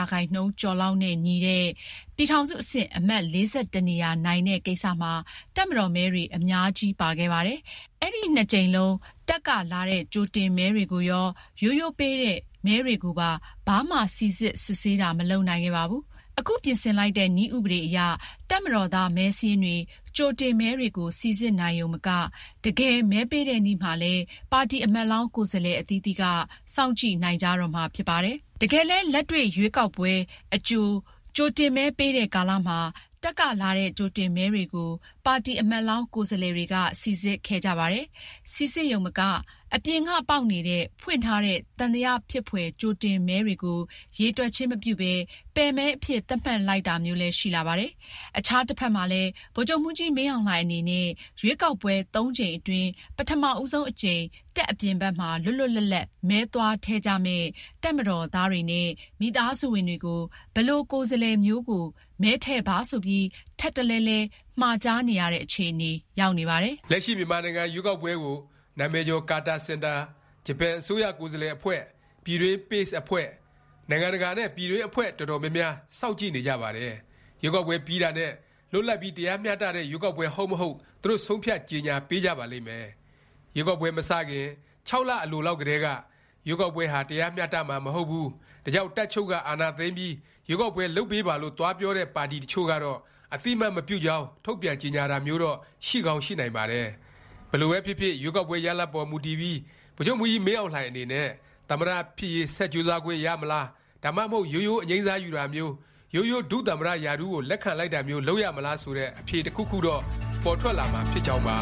8%ကျော်လောက်နဲ့ညီတဲ့ပြည်ထောင်စုအဆင့်အမတ်42နေရာနိုင်တဲ့ကိစ္စမှာတပ်မတော်မဲတွေအများကြီးပါခဲ့ပါတယ်။အဲ့ဒီ2ကြိမ်လုံးတက်ကလာတဲ့ကြိုတင်မဲတွေကိုရောရိုးရိုးပေးတဲ့မဲတွေကိုပါဘာမှစီစစ်စစ်ဆေးတာမလုပ်နိုင်ခဲ့ပါဘူး။အခုပြင်ဆင်လိုက်တဲ့နည်းဥပဒေအရတပ်မတော်သားမဲစင်းတွေကြိုတင်မဲတွေကိုစီစစ်နိုင်ုံမကတကယ်မဲပေးတဲ့နေ့မှာလဲပါတီအမတ်လောင်းကိုယ်စားလှယ်အသီးသီးကစောင့်ကြည့်နိုင်ကြတော့မှာဖြစ်ပါတယ်။တကယ်လဲလက်တွေ့ရွေးကောက်ပွဲအကြိုတင်မဲပေးတဲ့ကာလမှာတက်ကလာတဲ့ကြိုတင်မဲတွေကိုပါတီအမတ်လောင်းကိုယ်စားလှယ်တွေကစီစစ်ခဲ့ကြပါတယ်။စီစစ်ရုံမကအပြင်ကပေါက်နေတဲ့ဖွင့်ထားတဲ့တန်တရားဖြစ်ဖွယ်ကြိုတင်မဲတွေကိုရေတွက်ချင်းမပြုဘဲပယ်မဲအဖြစ်သတ်မှတ်လိုက်တာမျိုးလည်းရှိလာပါတယ်။အခြားတစ်ဖက်မှာလည်းဗိုလ်ချုပ်မှူးကြီးမင်းအောင်လှိုင်အနေနဲ့ရွေးကောက်ပွဲ3ကြိမ်အတွင်းပထမဦးဆုံးအကြိမ်တက်အပြင်ဘက်မှာလွတ်လွတ်လပ်လပ်မဲသွားထဲကြမဲ့တက်မတော်သားတွေနဲ့မိသားစုဝင်တွေကိုဘလို့ကိုယ်စားလှယ်မျိုးကိုမဲထဲပါဆိုပြီးထက်တလဲလဲမှားကြားနေရတဲ့အခြေအနေရောက်နေပါတယ်။လက်ရှိမြန်မာနိုင်ငံရွေးကောက်ပွဲကိုနာမည်ကျော်ကာတာစင်တာဂျပန်အစိုးရကိုယ်စားလှယ်အဖွဲ့ပြည်တွင်း PACE အဖွဲ့နိုင်ငံတကာနဲ့ပြည်တွင်းအဖွဲ့တော်တော်များများစောင့်ကြည့်နေကြပါတယ်။ရွေးကောက်ပွဲပြီးတာနဲ့လွတ်လပ်ပြီးတရားမျှတတဲ့ရွေးကောက်ပွဲဟုတ်မဟုတ်သူတို့ဆုံးဖြတ်ကြေညာပေးကြပါလိမ့်မယ်။ရွေးကောက်ပွဲမစခင်6လအလိုလောက်ကတည်းကရွေးကောက်ပွဲဟာတရားမျှတမှာမဟုတ်ဘူး။ဒါကြောင့်တပ်ချုပ်ကအာဏာသိမ်းပြီးရွေးကောက်ပွဲလုပ်ပေးပါလို့တွားပြောတဲ့ပါတီတချို့ကတော့အသိမှတ်မပြုကြောင်းထုတ်ပြန်ကြေညာတာမျိုးတော့ရှိကောင်းရှိနိုင်ပါတယ်။ဘယ်လိုပဲဖြစ်ဖြစ်ရွေးကောက်ပွဲရလဒ်ပေါ်မူတည်ပြီးဗိုလ်ချုပ်မှူးကြီးမင်းအောင်လှိုင်အနေနဲ့သမ္မတဖြစ်ရေးဆက်ကြိုးစားခွင့်ရမလားဒါမှမဟုတ်ရိုးရိုးအငြိမ်းစားယူတာမျိုးရိုးရိုးဒုသမ္မတရာထူးကိုလက်ခံလိုက်တာမျိုးလုပ်ရမလားဆိုတဲ့အဖြေတစ်ခုခုတော့ပေါ်ထွက်လာမှာဖြစ်ကြောင်းပါ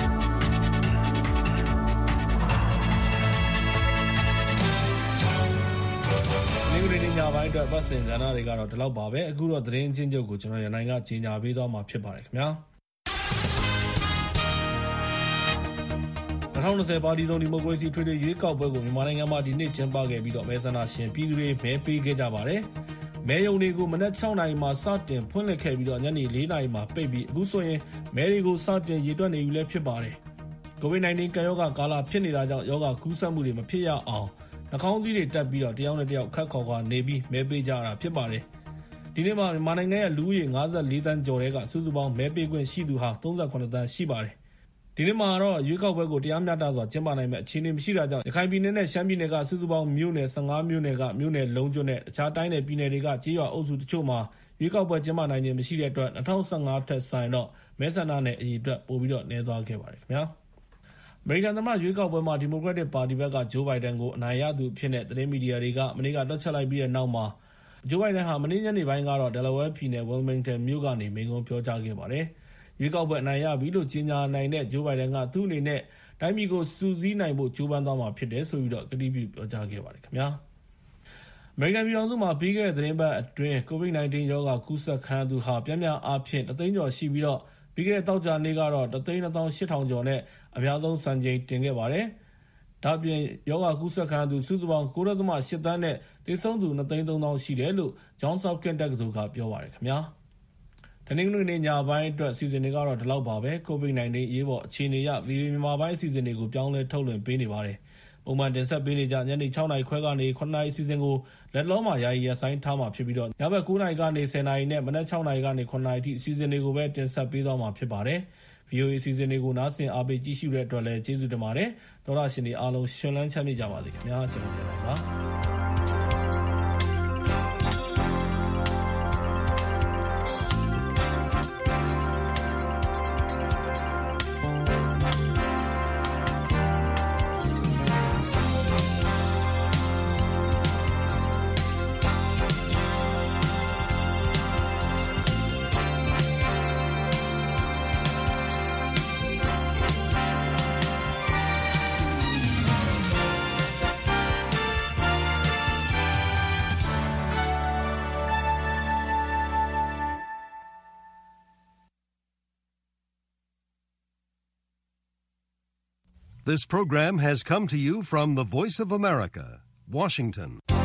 ညပိုင်းအတွက်ပတ်စင်ကဏ္ဍတွေကတော့ဒီလောက်ပါပဲအခုတော့သတင်းချင်းချုပ်ကိုကျွန်တော်ရနိုင်ကကြီးညာပေးသွားမှာဖြစ်ပါတယ်ခင်ဗျာ2020ပါတီစုံဒီမိုကရေစီထွေထွေရွေးကောက်ပွဲကိုမြန်မာနိုင်ငံမှာဒီနေ့ကျင်းပခဲ့ပြီးတော့မဲဆန္ဒရှင်ပြည်သူတွေမဲပေးခဲ့ကြပါတယ်မဲရုံတွေကိုမနက်6နာရီမှာစတင်ဖွင့်လှစ်ခဲ့ပြီးတော့ညနေ4နာရီမှာပိတ်ပြီးအခုဆိုရင်မဲတွေကိုစတင်ရေတွက်နေပြီလည်းဖြစ်ပါတယ်ကိုဗစ် -19 ကပ်ရောဂါကာလဖြစ်နေတာကြောင့်ရောဂါကူးစက်မှုတွေမဖြစ်ရအောင်နှာခေါင်းစည်းတွေတက်ပြီးတော့တယောက်နဲ့တယောက်ခတ်ခေါ်ကနေပြီးမဲပေးကြတာဖြစ်ပါတယ်ဒီနေ့မှာမြန်မာနိုင်ငံရဲ့လူဦးရေ54တန်းကျော်တဲ့ကစုစုပေါင်းမဲပေးခွင့်ရှိသူဟာ38တန်းရှိပါတယ်ဒီနေ့မှာတော့ရွေးကောက်ပွဲကိုတရားမျှတစွာကျင်းပနိုင်မယ့်အခြေအနေမရှိတာကြောင့်ရခိုင်ပြည်နယ်နဲ့ရှမ်းပြည်နယ်ကစုစုပေါင်းမြို့နယ်15မြို့နယ်ကမြို့နယ်လုံးကျွတ်နဲ့အခြားတိုင်းနယ်ပြည်နယ်တွေကကြေးရွာအုပ်စုတချို့မှာရွေးကောက်ပွဲကျင်းပနိုင်ခြင်းမရှိတဲ့အတွက်2015ထက်ဆိုင်တော့မဲဆန္ဒနယ်အရေးအတွက်ပိုပြီးတော့နည်းသွားခဲ့ပါတယ်ခင်ဗျာအမေရိကန်သမ္မတရွေးကောက်ပွဲမှာဒီမိုကရက်တစ်ပါတီဘက်ကဂျိုးဘိုင်ဒန်ကိုအနိုင်ရသူဖြစ်တဲ့သတင်းမီဒီယာတွေကမနေ့ကတွက်ချက်လိုက်ပြီးတဲ့နောက်မှာဂျိုးဘိုင်ဒန်ဟာမနေ့ညနေပိုင်းကတော့ Delaware ပြည်နယ် Wilmington မြို့ကနေမိန့်ခွန်းပြောကြားခဲ့ပါတယ်။ရွေးကောက်ပွဲအနိုင်ရပြီလို့ကြေညာနိုင်တဲ့ဂျိုးဘိုင်ဒန်ကသူ့အနေနဲ့တိုင်းပြည်ကိုစူးစီးနိုင်ဖို့ကြိုးပမ်းသွားမှာဖြစ်တယ်ဆိုပြီးတော့ကတိပြုပြောကြားခဲ့ပါတယ်ခင်ဗျာ။အမေရိကန်ပြည်ထောင်စုမှာပြီးခဲ့တဲ့သတင်းပတ်အတွင်း COVID-19 ရောဂါကူးစက်ခံရသူဟာပြင်းပြအားဖြင့်3သိန်းကျော်ရှိပြီးတော့ပြီးခဲ့တဲ့တောက်ကြနေ့ကတော့128,000ကျော်နဲ့အများဆုံးစံချိန်တင်ခဲ့ပါတယ်။ဒါ့အပြင်ယောဂကူးစက်ခံရသူစုစုပေါင်း 9.8 သန်းနဲ့သေဆုံးသူ 2,300,000 ရှိတယ်လို့ Johns Hopkins တက္ကသိုလ်ကပြောပါတယ်ခင်ဗျာ။တနင်္ဂနွေနေ့ညပိုင်းအတွက်စီစဉ်တွေကတော့ဒီလောက်ပါပဲ။ COVID-19 ရေးပေါ်အခြေအနေရ VOA မြန်မာပိုင်းအစီအစဉ်တွေကိုပြောင်းလဲထုတ်လွှင့်ပေးနေပါတယ်။ပုံမှန်တင်ဆက်ပေးနေကြညနေ6နာရီခွဲကနေ9နာရီအစီအစဉ်ကိုလက်လောမှာယာယီရပ်ဆိုင်းထားမှာဖြစ်ပြီးတော့ညဘက်9နာရီကနေ10နာရီနဲ့မနက်6နာရီကနေ9နာရီထိအစီအစဉ်တွေကိုပဲတင်ဆက်ပေးသွားမှာဖြစ်ပါတယ်။ VOA အစီအစဉ်တွေကိုနားဆင်အားပေးကြည့်ရှုတဲ့အတွက်လည်းကျေးဇူးတင်ပါတယ်။သောတာရှင်တွေအားလုံးရှင်လန်းချမ်းမြေ့ကြပါစေခင်ဗျာကျွန်တော်ပြန်ပါ This program has come to you from the Voice of America, Washington.